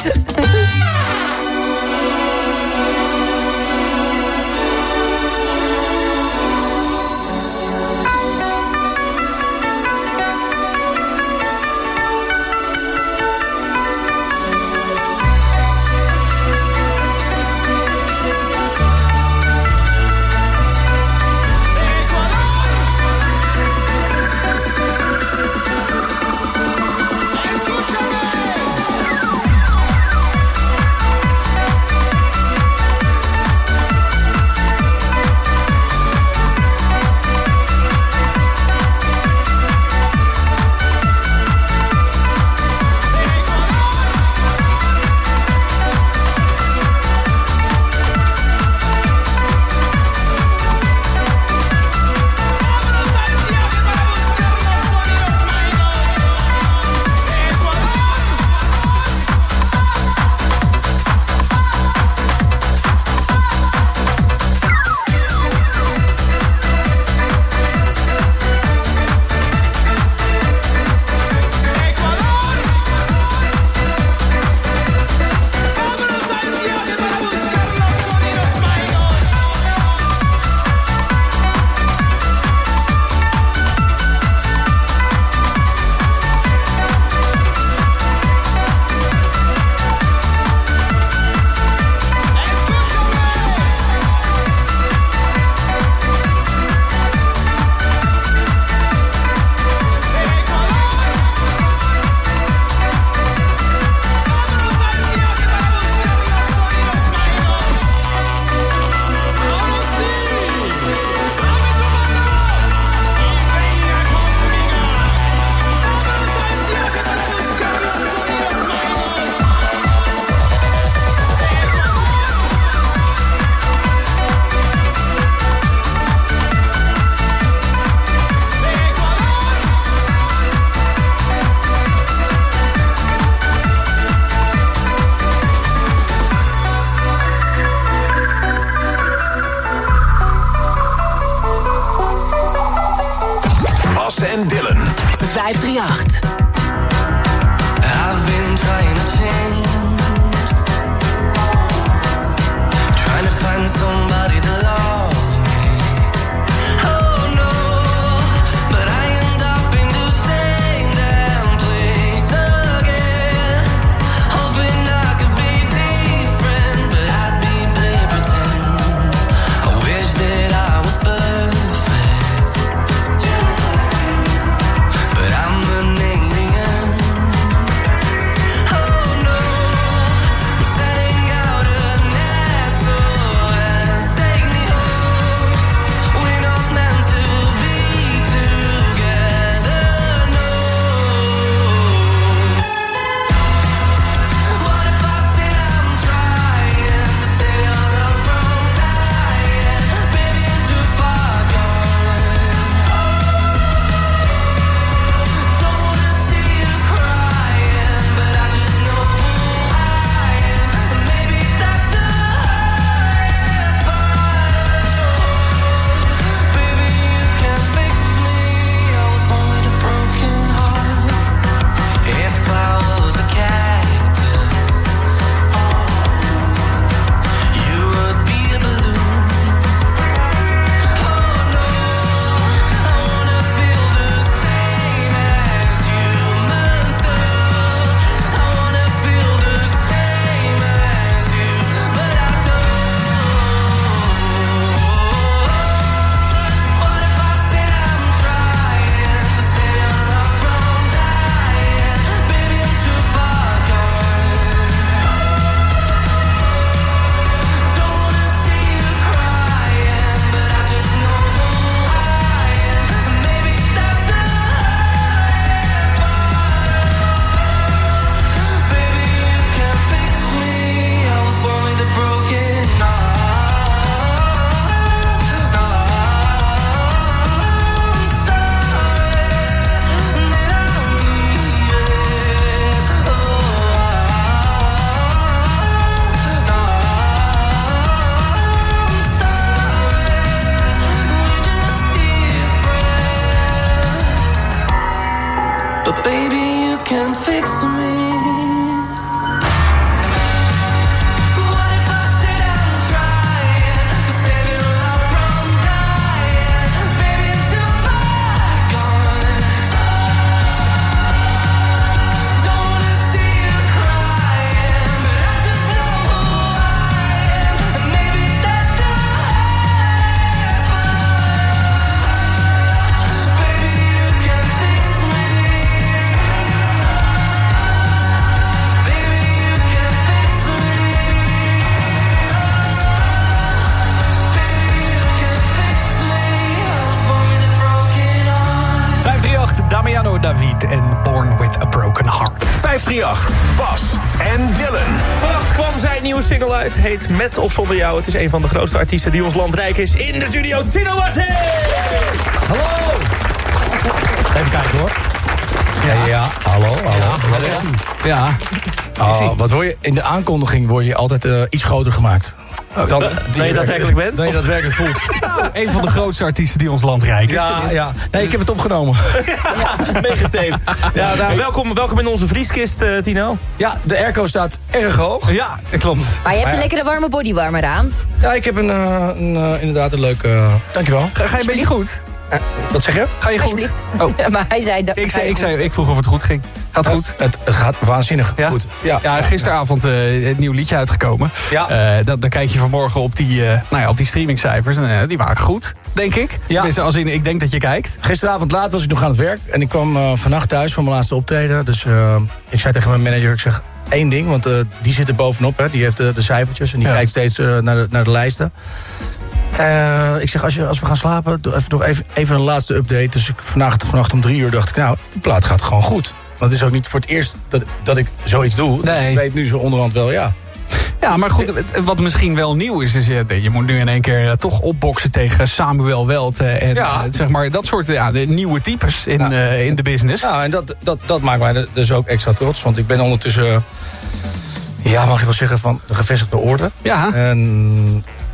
Bas en Dylan. 538. I've been trying to change, trying to find somebody to love me. Oh no, but I end up in the same damn place again, hoping I could be different, but I'd be play pretend. I wish that I was perfect, but I'm an alien. Oh no, I'm setting out an SOS. Take me home. We're not meant to be together, no. What if I said I'm trying to save your love from dying? Baby, I'm too far gone. Don't wanna see you crying, but I just know who I am. And maybe that's the hardest part. Baby, you can fix me. I was born with a broken heart. If I was a cactus, you would be a balloon. Oh no, I wanna feel the same as humans do. I wanna feel the same as you, but I don't. What if I said I'm trying to save your love from dying? Baby, I'm too far gone. Don't wanna see you crying, but I just know who I am. And maybe that's the hardest part. Baby, you can fix me. I was born with a broken heart. I'm sorry that I'm leaving. I'm sorry, we're just different. But baby, you can fix me. What if I said I'm trying to save your love from dying? Baby, I'm too far gone. Don't wanna see you crying, but I just know who I am. And maybe that's the hardest part. Baby, you can fix me. Baby, you can fix me. Baby, you can fix me. I was born with a broken heart. 538, Damiano David en Born with a Broken Heart. 538, Bas en Dylan. Vannacht kwam zijn nieuwe single uit. Heet Met of Zonder Jou. Het is een van de grootste artiesten die ons land rijk is. In de studio, Tino Martin! Hallo! Even kijken hoor. Ja, hallo. Daar is hij. Ja. Wat word je, in de aankondiging word je altijd iets groter gemaakt. Dan je daadwerkelijk bent? Dan je daadwerkelijk voelt. Een van de grootste artiesten die ons land rijk is. Ja. Nee, ik heb het opgenomen. Meegetaped. Ja, nou, welkom in onze vrieskist, Tino. Ja, de airco staat erg hoog. Ja, klopt. Maar je hebt een lekkere warme bodywarmer aan. Ja, ik heb inderdaad een leuke... Dankjewel. Ga je een beetje goed? Wat zeg je? Ga je goed? Oh. Ja, maar hij zei... Ik vroeg of het goed ging. Gaat het goed? Het gaat waanzinnig goed. Ja, gisteravond het nieuw liedje uitgekomen. Ja. Dan kijk je vanmorgen op die streamingcijfers. En die waren goed, denk ik. Ja. Dus ik denk dat je kijkt. Gisteravond laat was ik nog aan het werk. En ik kwam vannacht thuis van mijn laatste optreden. Dus ik zei tegen mijn manager, ik zeg... één ding, want die zit er bovenop. Hè. Die heeft de cijfertjes en die kijkt steeds naar de lijsten. Ik zeg, als we gaan slapen, doe even een laatste update. Dus vannacht om 3 uur dacht ik, nou, die plaat gaat gewoon goed. Want het is ook niet voor het eerst dat ik zoiets doe. Nee. Dus ik weet nu zo onderhand wel, ja. Ja, maar goed, wat misschien wel nieuw is je moet nu in één keer toch opboksen tegen Samuel Welt. En zeg maar dat soort de nieuwe types in de business. Ja, en dat maakt mij dus ook extra trots. Want ik ben ondertussen, mag ik wel zeggen, van de gevestigde orde. Ja. En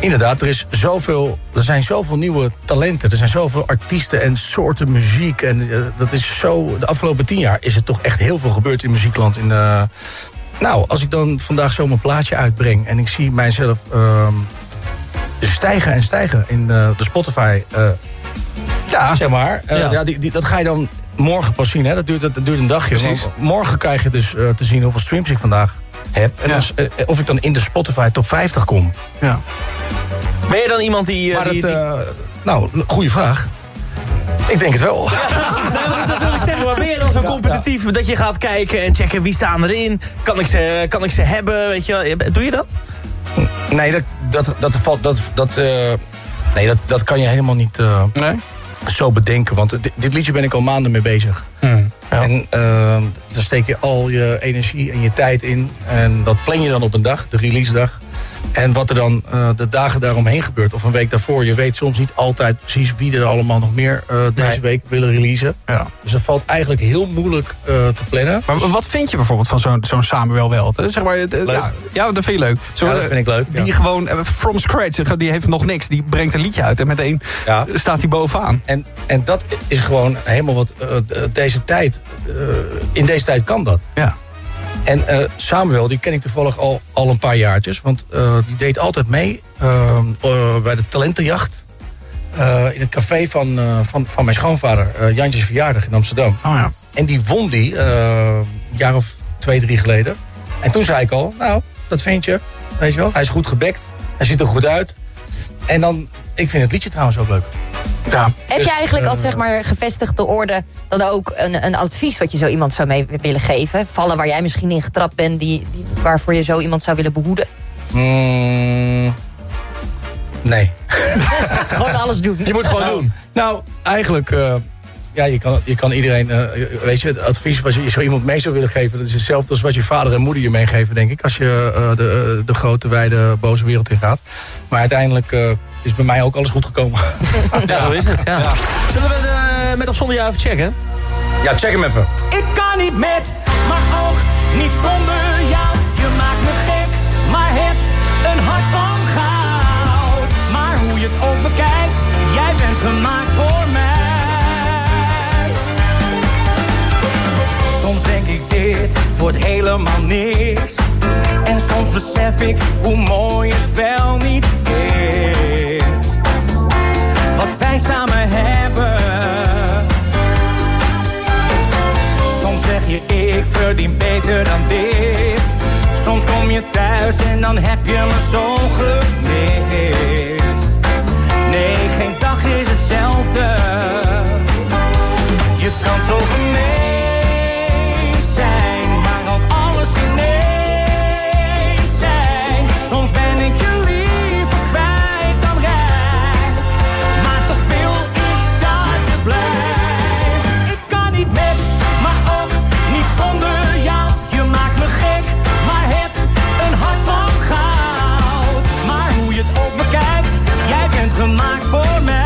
Inderdaad, er zijn zoveel nieuwe talenten. Er zijn zoveel artiesten en soorten muziek. En dat is zo. De afgelopen 10 jaar is er toch echt heel veel gebeurd in muziekland. Nou, als ik dan vandaag zo mijn plaatje uitbreng en ik zie mijzelf stijgen en stijgen in de Spotify. Zeg maar. Dat ga je dan morgen pas zien. Hè? Dat duurt een dagje. Want morgen krijg je dus te zien hoeveel streams ik vandaag heb. En of ik dan in de Spotify top 50 kom. Ja. Ben je dan iemand die... Nou, goede vraag. Ik denk het wel. Dat wil ik zeggen. Maar ben je dan zo competitief dat je gaat kijken en checken wie staan erin? Kan ik ze hebben? Weet je? Doe je dat? Nee, dat kan je helemaal niet zo bedenken. Want dit liedje ben ik al maanden mee bezig. Ja. En daar steek je al je energie en je tijd in. En dat plan je dan op een dag, de release dag. En wat er dan de dagen daaromheen gebeurt, of een week daarvoor... je weet soms niet altijd precies wie er allemaal nog meer deze week willen releasen. Ja. Dus dat valt eigenlijk heel moeilijk te plannen. Maar wat vind je bijvoorbeeld van zo'n Samuel Welt? Zeg maar, ja, dat vind je leuk. Dat vind ik leuk. Die gewoon from scratch, die heeft nog niks. Die brengt een liedje uit en meteen staat hij bovenaan. En dat is gewoon helemaal wat deze tijd... in deze tijd kan dat. Ja. En Samuel, die ken ik toevallig al een paar jaartjes. Want die deed altijd mee bij de talentenjacht. In het café van mijn schoonvader. Jantjes verjaardag in Amsterdam. Oh ja. En die won die een jaar of 2, 3 geleden. En toen zei ik al, nou, dat vind je. Weet je wel, hij is goed gebekt. Hij ziet er goed uit. En dan, ik vind het liedje trouwens ook leuk. Ja. Heb je eigenlijk als zeg maar gevestigde orde dan ook een advies wat je zo iemand zou mee willen geven? Vallen waar jij misschien in getrapt bent, waarvoor je zo iemand zou willen behoeden? Nee. Gewoon alles doen. Je moet gewoon doen. Nou, eigenlijk... je kan iedereen... weet je, het advies wat je zo iemand mee zou willen geven... dat is hetzelfde als wat je vader en moeder je meegeven, denk ik... als je de grote, wijde, boze wereld in gaat. Maar uiteindelijk is bij mij ook alles goed gekomen. Ja, zo is het. Ja. Ja. Zullen we met of zonder jou even checken? Ja, check hem even. Ik kan niet met, maar ook niet zonder jou. Je maakt me gek, maar hebt een hart van goud. Maar hoe je het ook bekijkt, jij bent gemaakt voor mij. Soms denk ik dit wordt helemaal niks. En soms besef ik hoe mooi het wel niet is. Wat wij samen hebben. Soms zeg je ik verdien beter dan dit. Soms kom je thuis en dan heb je me zo gemist. Nee, geen dag is hetzelfde. Je kan zo gemeen zijn, maar ook alles ineens zijn. Soms ben ik je liever kwijt dan rijk, maar toch wil ik dat je blijft. Ik kan niet met, maar ook niet zonder jou. Je maakt me gek, maar hebt een hart van goud. Maar hoe je het ook bekijkt, jij bent gemaakt voor mij.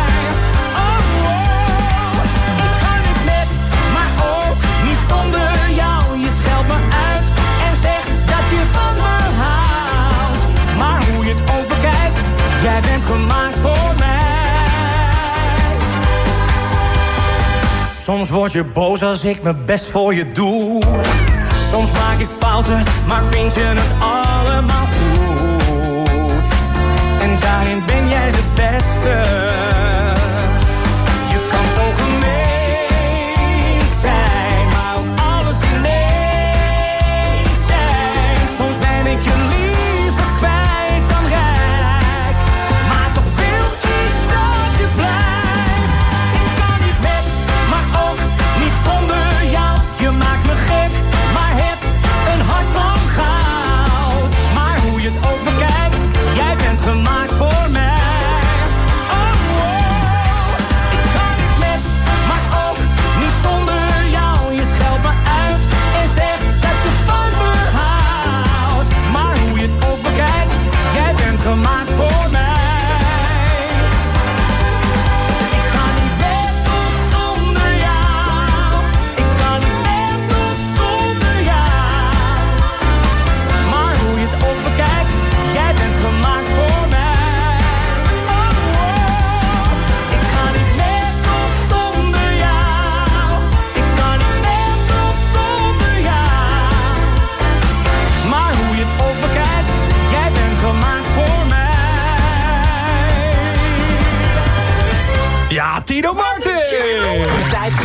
Zonder jou, je scheldt me uit en zegt dat je van me houdt. Maar hoe je het ook bekijkt, jij bent gemaakt voor mij. Soms word je boos als ik mijn best voor je doe. Soms maak ik fouten, maar vind je het allemaal goed. En daarin ben jij de beste. Je kan zo gemeen zijn. Soms ben ik je liever kwijt dan rijk, maar toch wil ik dat je blijft. Ik kan niet met, maar ook niet zonder jou. Je maakt me gek, maar heb een hart van goud. Maar hoe je het ook bekijkt, jij bent gemaakt voor mij. Oh, oh.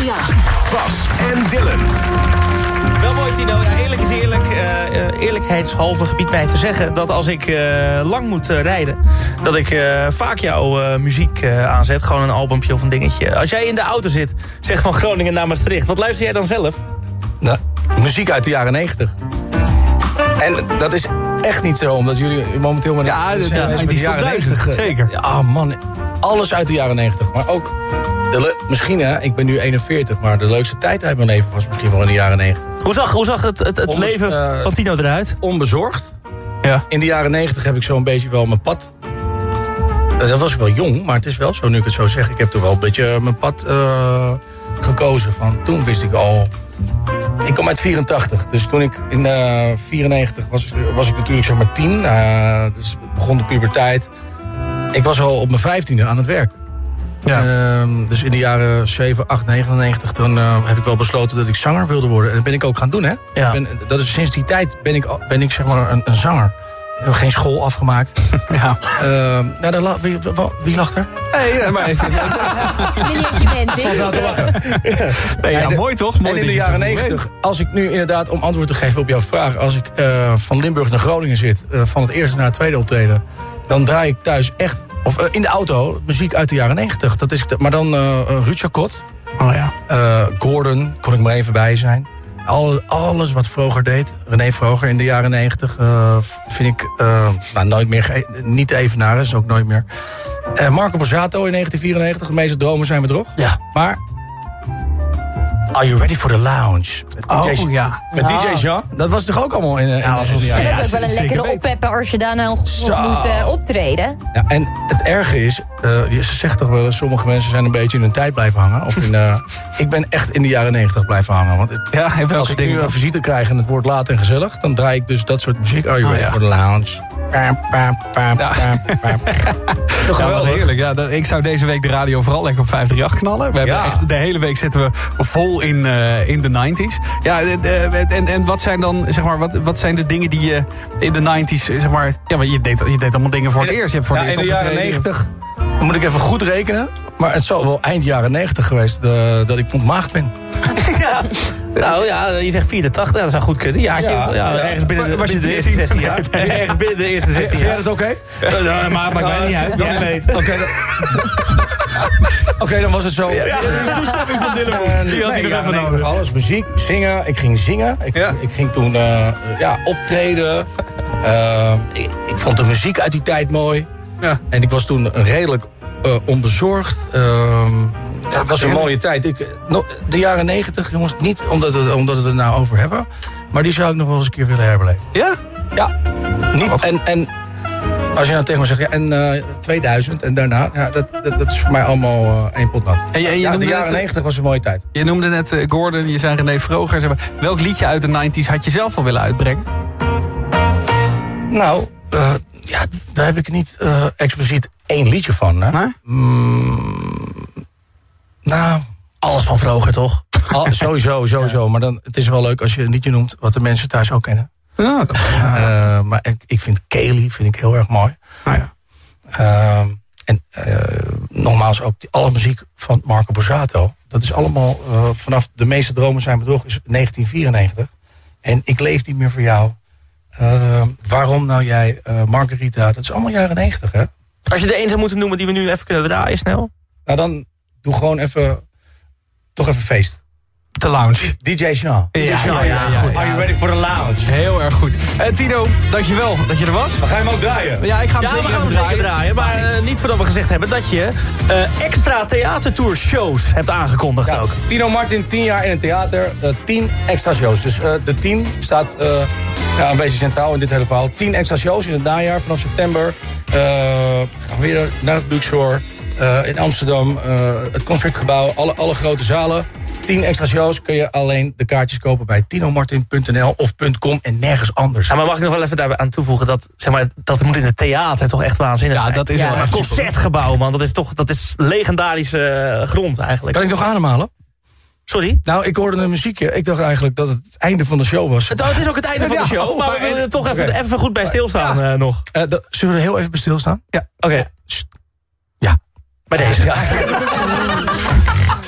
538. Bas en Dylan. Wel mooi, Tino. Ja, eerlijk is eerlijk. Eerlijkheidshalve gebied mij te zeggen dat als ik lang moet rijden, dat ik vaak jouw muziek aanzet. Gewoon een albumpje of een dingetje. Als jij in de auto zit, zeg van Groningen naar Maastricht, wat luister jij dan zelf? Nou, muziek uit de jaren 90. En dat is echt niet zo, omdat jullie momenteel met die jaren 90. Zeker. Ja, man, alles uit de jaren 90. Maar ook, misschien hè, ik ben nu 41, maar de leukste tijd uit mijn leven was misschien wel in de jaren 90. Hoe zag het leven van Tino eruit? Onbezorgd. Ja. In de jaren 90 heb ik zo'n beetje wel mijn pad. Dat was ik wel jong, maar het is wel zo, nu ik het zo zeg. Ik heb toch wel een beetje mijn pad gekozen. Van toen wist ik al. Ik kom uit 84, dus toen ik in 94 was ik natuurlijk zeg maar 10. Dus begon de puberteit. Ik was al op mijn 15e aan het werk. Ja. Dus in de jaren 7, 8, 99... toen heb ik wel besloten dat ik zanger wilde worden. En dat ben ik ook gaan doen, hè? Ja. Dat is, sinds die tijd ben ik zeg maar een zanger. Ik heb geen school afgemaakt. Ja. Wie lacht er? Hey, maar even. Valt aan te lachen. Nee, mooi toch? Mooi en in de jaren 90, als ik nu inderdaad, om antwoord te geven op jouw vraag, als ik van Limburg naar Groningen zit, van het eerste naar het tweede optreden, dan draai ik thuis echt, of in de auto, muziek uit de jaren 90. Dat is, maar dan Ruud Chacot, Gordon, kon ik maar even bij zijn. Alles wat Vroger deed, René Vroger in de jaren 90, vind ik nooit meer, niet te evenaren, is ook nooit meer. Marco Borsato in 1994, de meeste dromen zijn bedrog. Ja. Maar Are You Ready for the Lounge? Met DJ Jean. Dat was toch ook allemaal in de jaren. En dat is ook wel een lekkere oppeppen als je daarna nog moet optreden. Ja, en het erge is, ze zegt toch wel, sommige mensen zijn een beetje in hun tijd blijven hangen. Of ik ben echt in de jaren 90 blijven hangen. Want als ik nu een visite krijg en het wordt laat en gezellig, dan draai ik dus dat soort muziek. Are You Ready for the Lounge? Toch wel heerlijk. Ja, ik zou deze week de radio vooral lekker op 538 knallen. We hebben echt de hele week zitten we vol in de 90s. Ja, en wat zijn dan, zeg maar, wat zijn de dingen die je in de 90s, zeg maar, ja, maar je deed allemaal dingen voor het eerst. Je hebt voor het eerst in de jaren 90, dan moet ik even goed rekenen, maar het zal wel eind jaren 90 geweest dat ik ontmaagd ben. Ja. Nou ja, je zegt 84, dat zou goed kunnen. Ja, ergens binnen de eerste 16 jaar. Ergens binnen de eerste 16 jaar. Vind je dat oké? Maakt mij niet uit. Dan weet. Oké, dan was het zo. Toestemming van Dylan. Die had hij nog even nodig. Alles, muziek, zingen. Ik ging zingen. Ik ging toen optreden. Ik vond de muziek uit die tijd mooi. Ja. En ik was toen redelijk onbezorgd. Het was een mooie tijd. De jaren 90, jongens, niet omdat we het er nou over hebben, maar die zou ik nog wel eens een keer willen herbeleven. Ja? Ja. Niet, en als je nou tegen me zegt, en 2000 en daarna, dat is voor mij allemaal één pot nat. En de jaren 90 was een mooie tijd. Je noemde net Gordon, je zei René Vroger. Zeg maar, welk liedje uit de 90s had je zelf al willen uitbrengen? Nou, daar heb ik niet expliciet één liedje van. Hè? Nee? Nou, alles van Vroger, toch? Sowieso. Ja. Maar dan, het is wel leuk als je een liedje noemt wat de mensen thuis ook kennen. Ja, maar ik vind Kelly heel erg mooi. Ah, ja. Nogmaals, ook alle muziek van Marco Borsato. Dat is allemaal vanaf De meeste dromen zijn bedrog is 1994. En Ik leef niet meer voor jou. Waarom nou jij, Margarita? Dat is allemaal jaren 90, hè? Als je de een zou moeten noemen die we nu even kunnen draaien, snel. Nou, dan doe gewoon toch even feest. De lounge. DJ Jean. Ja, goed. Are you ready for the lounge? Heel erg goed. Tino, dankjewel dat je er was. Dan ga je hem ook draaien. Ja, ik ga hem zeker draaien. Maar niet voordat we gezegd hebben dat je extra theatertour shows hebt aangekondigd ook. Tino Martin, 10 jaar in een theater, 10 extra shows. Dus de 10 staat een beetje centraal in dit hele verhaal. 10 extra shows in het najaar vanaf september. Gaan we weer naar het Luxor. In Amsterdam, het Concertgebouw, alle grote zalen. 10 extra shows kun je alleen de kaartjes kopen bij tinomartin.nl of .com en nergens anders. Ja, maar mag ik nog wel even daarbij aan toevoegen dat, zeg maar, dat moet in het theater toch echt waanzinnig zijn. Dat is wel een Concertgebouw, man. Dat is legendarische grond eigenlijk. Kan ik nog ademhalen? Sorry? Nou, ik hoorde een muziekje. Ik dacht eigenlijk dat het einde van de show was. Het is ook het einde van de show, maar we willen er toch even goed bij stilstaan nog. Zullen we er heel even bij stilstaan? Ja, oké. Ja. Bij deze. Ja.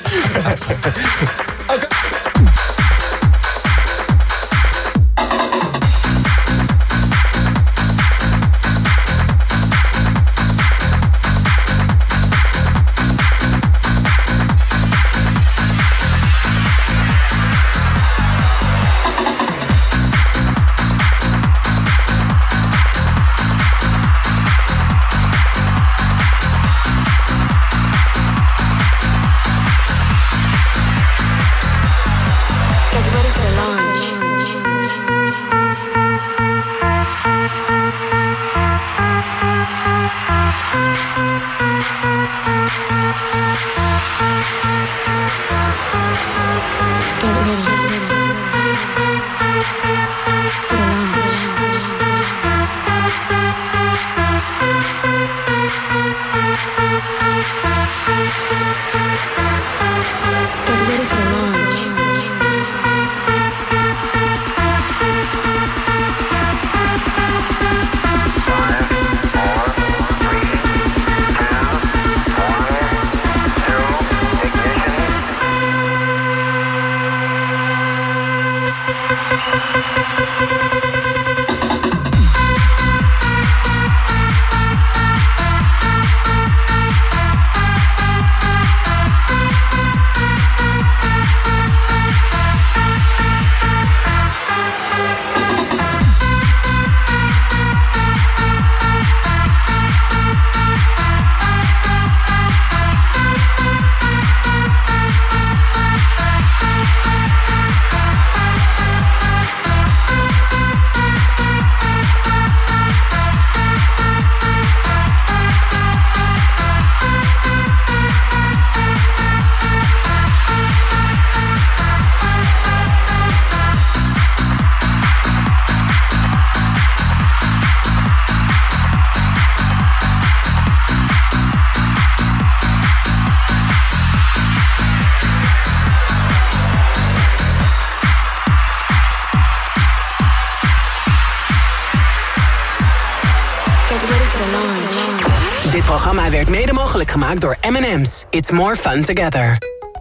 Dit programma werd mede mogelijk gemaakt door M&M's. It's more fun together.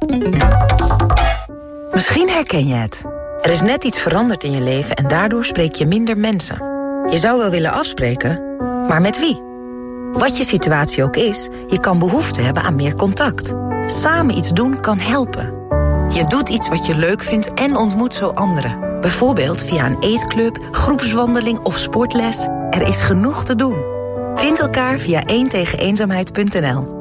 Misschien herken je het. Er is net iets veranderd in je leven en daardoor spreek je minder mensen. Je zou wel willen afspreken, maar met wie? Wat je situatie ook is, je kan behoefte hebben aan meer contact. Samen iets doen kan helpen. Je doet iets wat je leuk vindt en ontmoet zo anderen. Bijvoorbeeld via een eetclub, groepswandeling of sportles. Er is genoeg te doen. Vind elkaar via 1tegeneenzaamheid.nl.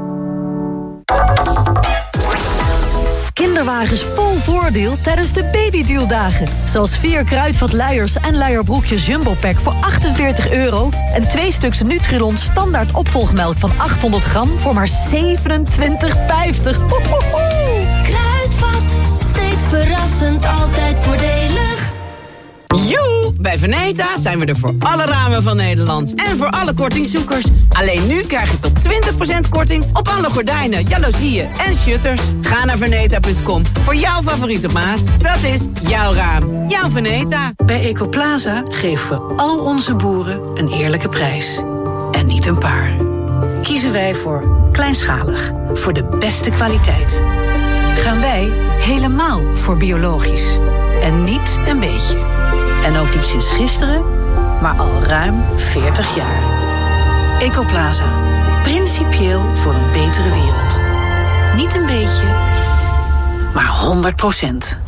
Kinderwagens vol voordeel tijdens de babydealdagen. Zoals 4 kruidvat luiers en luierbroekjes Jumbo Pack voor €48... en 2 stuks Nutrilon standaard opvolgmelk van 800 gram voor maar €27,50. Kruidvat, steeds verrassend, altijd voordelig. Joe! Bij Veneta zijn we er voor alle ramen van Nederland. En voor alle kortingzoekers. Alleen nu krijg je tot 20% korting op alle gordijnen, jaloezieën en shutters. Ga naar veneta.com voor jouw favoriete maat. Dat is jouw raam. Jouw Veneta. Bij Ecoplaza geven we al onze boeren een eerlijke prijs. En niet een paar. Kiezen wij voor kleinschalig, voor de beste kwaliteit. Gaan wij helemaal voor biologisch. En niet een beetje. En ook niet sinds gisteren, maar al ruim 40 jaar. Ecoplaza. Principieel voor een betere wereld. Niet een beetje, maar 100%.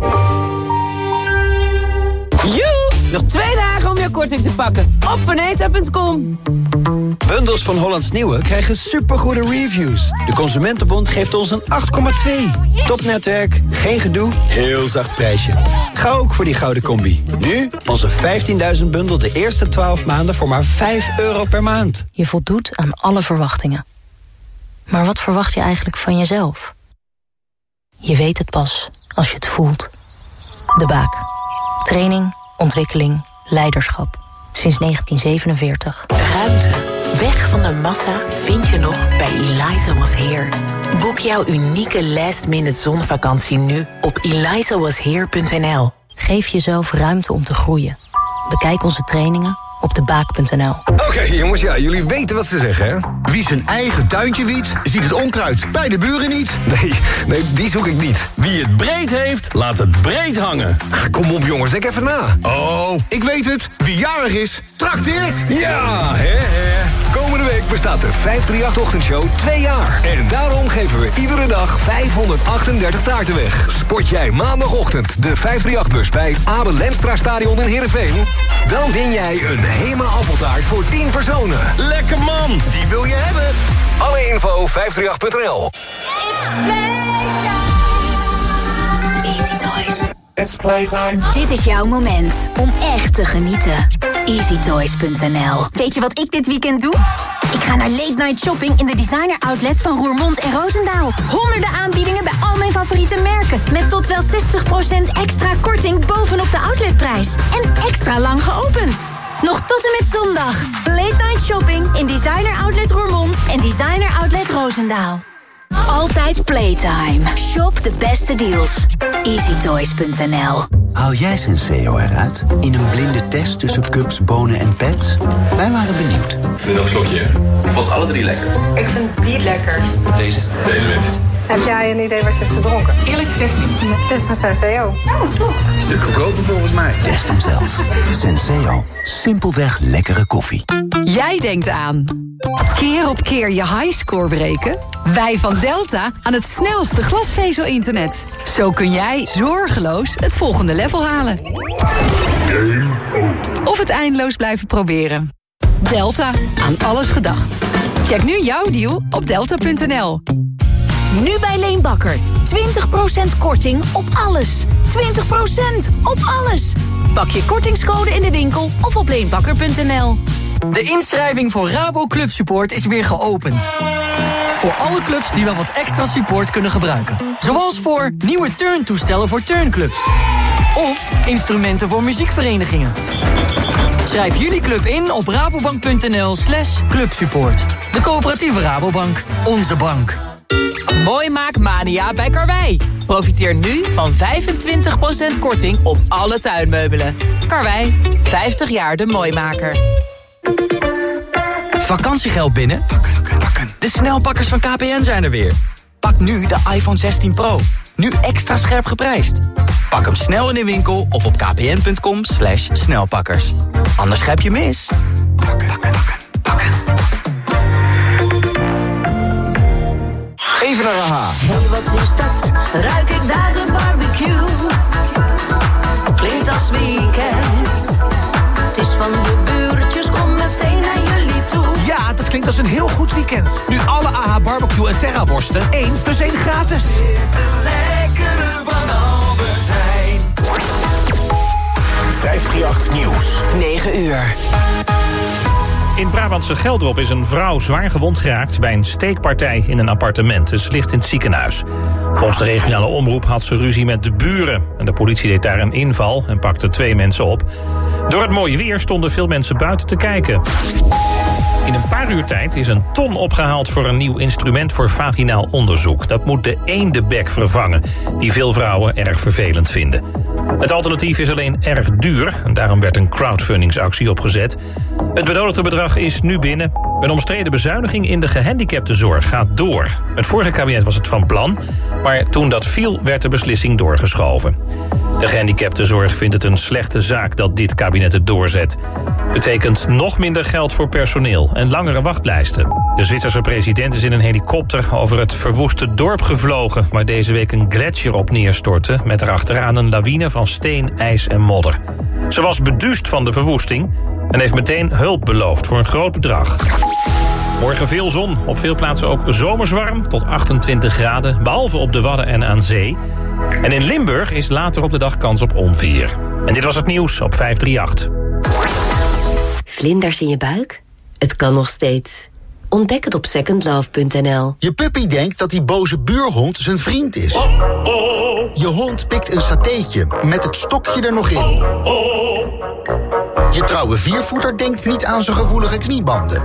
Joe! Nog 2 dagen om je korting te pakken. Op veneta.com. Bundels van Hollands Nieuwe krijgen supergoede reviews. De Consumentenbond geeft ons een 8,2. Topnetwerk, geen gedoe, heel zacht prijsje. Ga ook voor die gouden combi. Nu onze 15.000 bundel de eerste 12 maanden voor maar €5 per maand. Je voldoet aan alle verwachtingen. Maar wat verwacht je eigenlijk van jezelf? Je weet het pas als je het voelt. De Baak. Training, ontwikkeling, leiderschap. Sinds 1947. Ruimte. Weg van de massa vind je nog bij Eliza Was Here. Boek jouw unieke last-minute zonvakantie nu op elizawashere.nl. Geef jezelf ruimte om te groeien. Bekijk onze trainingen op debaak.nl. Oké, jongens, ja, jullie weten wat ze zeggen, hè? Wie zijn eigen tuintje wiedt, ziet het onkruid bij de buren niet. Nee, die zoek ik niet. Wie het breed heeft, laat het breed hangen. Kom op, jongens, denk even na. Oh, ik weet het. Wie jarig is, trakteert. Ja, hè. Komende week bestaat de 538-ochtendshow 2 jaar. En daarom geven we iedere dag 538 taarten weg. Sport jij maandagochtend de 538-bus bij het Abe Lemstra Stadion in Heerenveen? Dan win jij een Hema appeltaart voor 10 personen. Lekker man! Die wil je hebben. Alle info 538.nl. It's playtime. Dit is jouw moment om echt te genieten. EasyToys.nl. Weet je wat ik dit weekend doe? Ik ga naar late night shopping in de designer outlets van Roermond en Roosendaal. Honderden aanbiedingen bij al mijn favoriete merken. Met tot wel 60% extra korting bovenop de outletprijs. En extra lang geopend. Nog tot en met zondag. Late night shopping in designer outlet Roermond en designer outlet Roosendaal. Altijd playtime. Shop de beste deals. EasyToys.nl. Haal jij Senseo eruit? In een blinde test tussen cups, bonen en pets? Wij waren benieuwd. Nu nog een slokje. Vast alle 3 lekker. Ik vind die het lekkerst. Deze wint. Heb jij een idee wat je hebt gedronken? Eerlijk gezegd niet. Dit is een Senseo. Oh, toch? Stuk goedkoper volgens mij. Test hem zelf. Senseo. Simpelweg lekkere koffie. Jij denkt aan keer op keer je highscore breken? Wij van Delta aan het snelste glasvezel-internet. Zo kun jij zorgeloos het volgende level halen. Of het eindeloos blijven proberen. Delta, aan alles gedacht. Check nu jouw deal op delta.nl. Nu bij Leenbakker. 20% korting op alles. 20% op alles. Pak je kortingscode in de winkel of op leenbakker.nl. De inschrijving voor Rabo Club Support is weer geopend. Voor alle clubs die wel wat extra support kunnen gebruiken. Zoals voor nieuwe turntoestellen voor turnclubs. Of instrumenten voor muziekverenigingen. Schrijf jullie club in op rabobank.nl/clubsupport. De coöperatieve Rabobank. Onze bank. Mooimaakmania bij Karwei. Profiteer nu van 25% korting op alle tuinmeubelen. Karwei, 50 jaar de mooimaker. Vakantiegeld binnen? De snelpakkers van KPN zijn er weer. Pak nu de iPhone 16 Pro. Nu extra scherp geprijsd. Pak hem snel in de winkel of op kpn.com/snelpakkers. Anders grijp je mis. Even naar AHA. Hey, wat is dat? Ruik ik daar de barbecue? Klinkt als weekend. Het is van de buurtjes, kom meteen naar jullie toe. Ja, dat klinkt als een heel goed weekend. Nu alle AHA barbecue en Terra worsten 1 + 1 gratis. Is een lekkere van Albert Heijn. 538 Nieuws. 9 uur. In Brabantse Geldrop is een vrouw zwaar gewond geraakt bij een steekpartij in een appartement. Ze ligt in het ziekenhuis. Volgens de regionale omroep had ze ruzie met de buren. En de politie deed daar een inval en pakte 2 mensen op. Door het mooie weer stonden veel mensen buiten te kijken. In een paar uur tijd is een ton opgehaald voor een nieuw instrument voor vaginaal onderzoek. Dat moet de eendebek vervangen, die veel vrouwen erg vervelend vinden. Het alternatief is alleen erg duur en daarom werd een crowdfundingsactie opgezet. Het benodigde bedrag is nu binnen. Een omstreden bezuiniging in de gehandicaptenzorg gaat door. Het vorige kabinet was het van plan, maar toen dat viel werd de beslissing doorgeschoven. De gehandicaptenzorg vindt het een slechte zaak dat dit kabinet het doorzet. Betekent nog minder geld voor personeel en langere wachtlijsten. De Zwitserse president is in een helikopter over het verwoeste dorp gevlogen, waar deze week een gletsjer op neerstortte met erachteraan een lawine van steen, ijs en modder. Ze was beduust van de verwoesting en heeft meteen hulp beloofd voor een groot bedrag. Morgen veel zon, op veel plaatsen ook zomers warm, tot 28 graden, behalve op de Wadden en aan zee. En in Limburg is later op de dag kans op onweer. En dit was het nieuws op 538. Vlinders in je buik? Het kan nog steeds. Ontdek het op secondlove.nl. Je puppy denkt dat die boze buurhond zijn vriend is. Je hond pikt een satéetje met het stokje er nog in. Je trouwe viervoeter denkt niet aan zijn gevoelige kniebanden.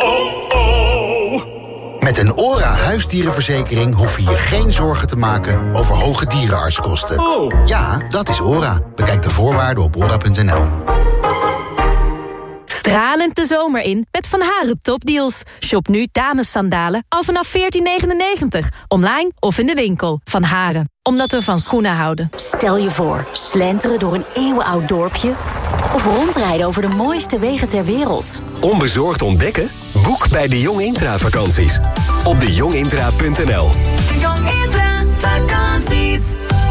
Met een ORA huisdierenverzekering hoef je je geen zorgen te maken over hoge dierenartskosten. Ja, dat is ORA. Bekijk de voorwaarden op ora.nl. stralend de zomer in met Van Haren topdeals. Shop nu damessandalen al vanaf 14,99. Online of in de winkel. Van Haren, omdat we van schoenen houden. Stel je voor, slenteren door een eeuwenoud dorpje of rondrijden over de mooiste wegen ter wereld. Onbezorgd ontdekken? Boek bij de Jong Intra vakanties. Op dejongintra.nl. De Jong Intra vakanties.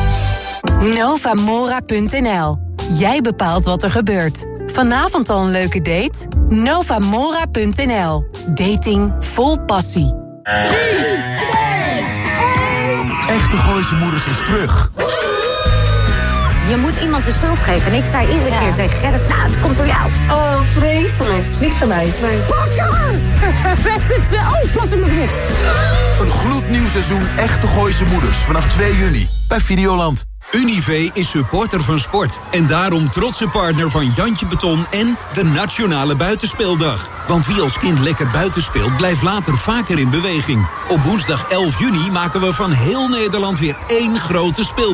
Novamora.nl. Jij bepaalt wat er gebeurt. Vanavond al een leuke date? Novamora.nl. Dating vol passie. Echte Gooise Moeders is terug. Je moet iemand de schuld geven. En ik zei iedere keer tegen Gerrit, nou, het komt door jou. Oh, vreselijk. Is niks van mij. Nee. Pas in mijn broek. Een gloednieuw seizoen Echte Gooise Moeders vanaf 2 juni bij Videoland. Unive is supporter van sport en daarom trotse partner van Jantje Beton en de Nationale Buitenspeeldag. Want wie als kind lekker buiten speelt, blijft later vaker in beweging. Op woensdag 11 juni maken we van heel Nederland weer één grote speelbeweging.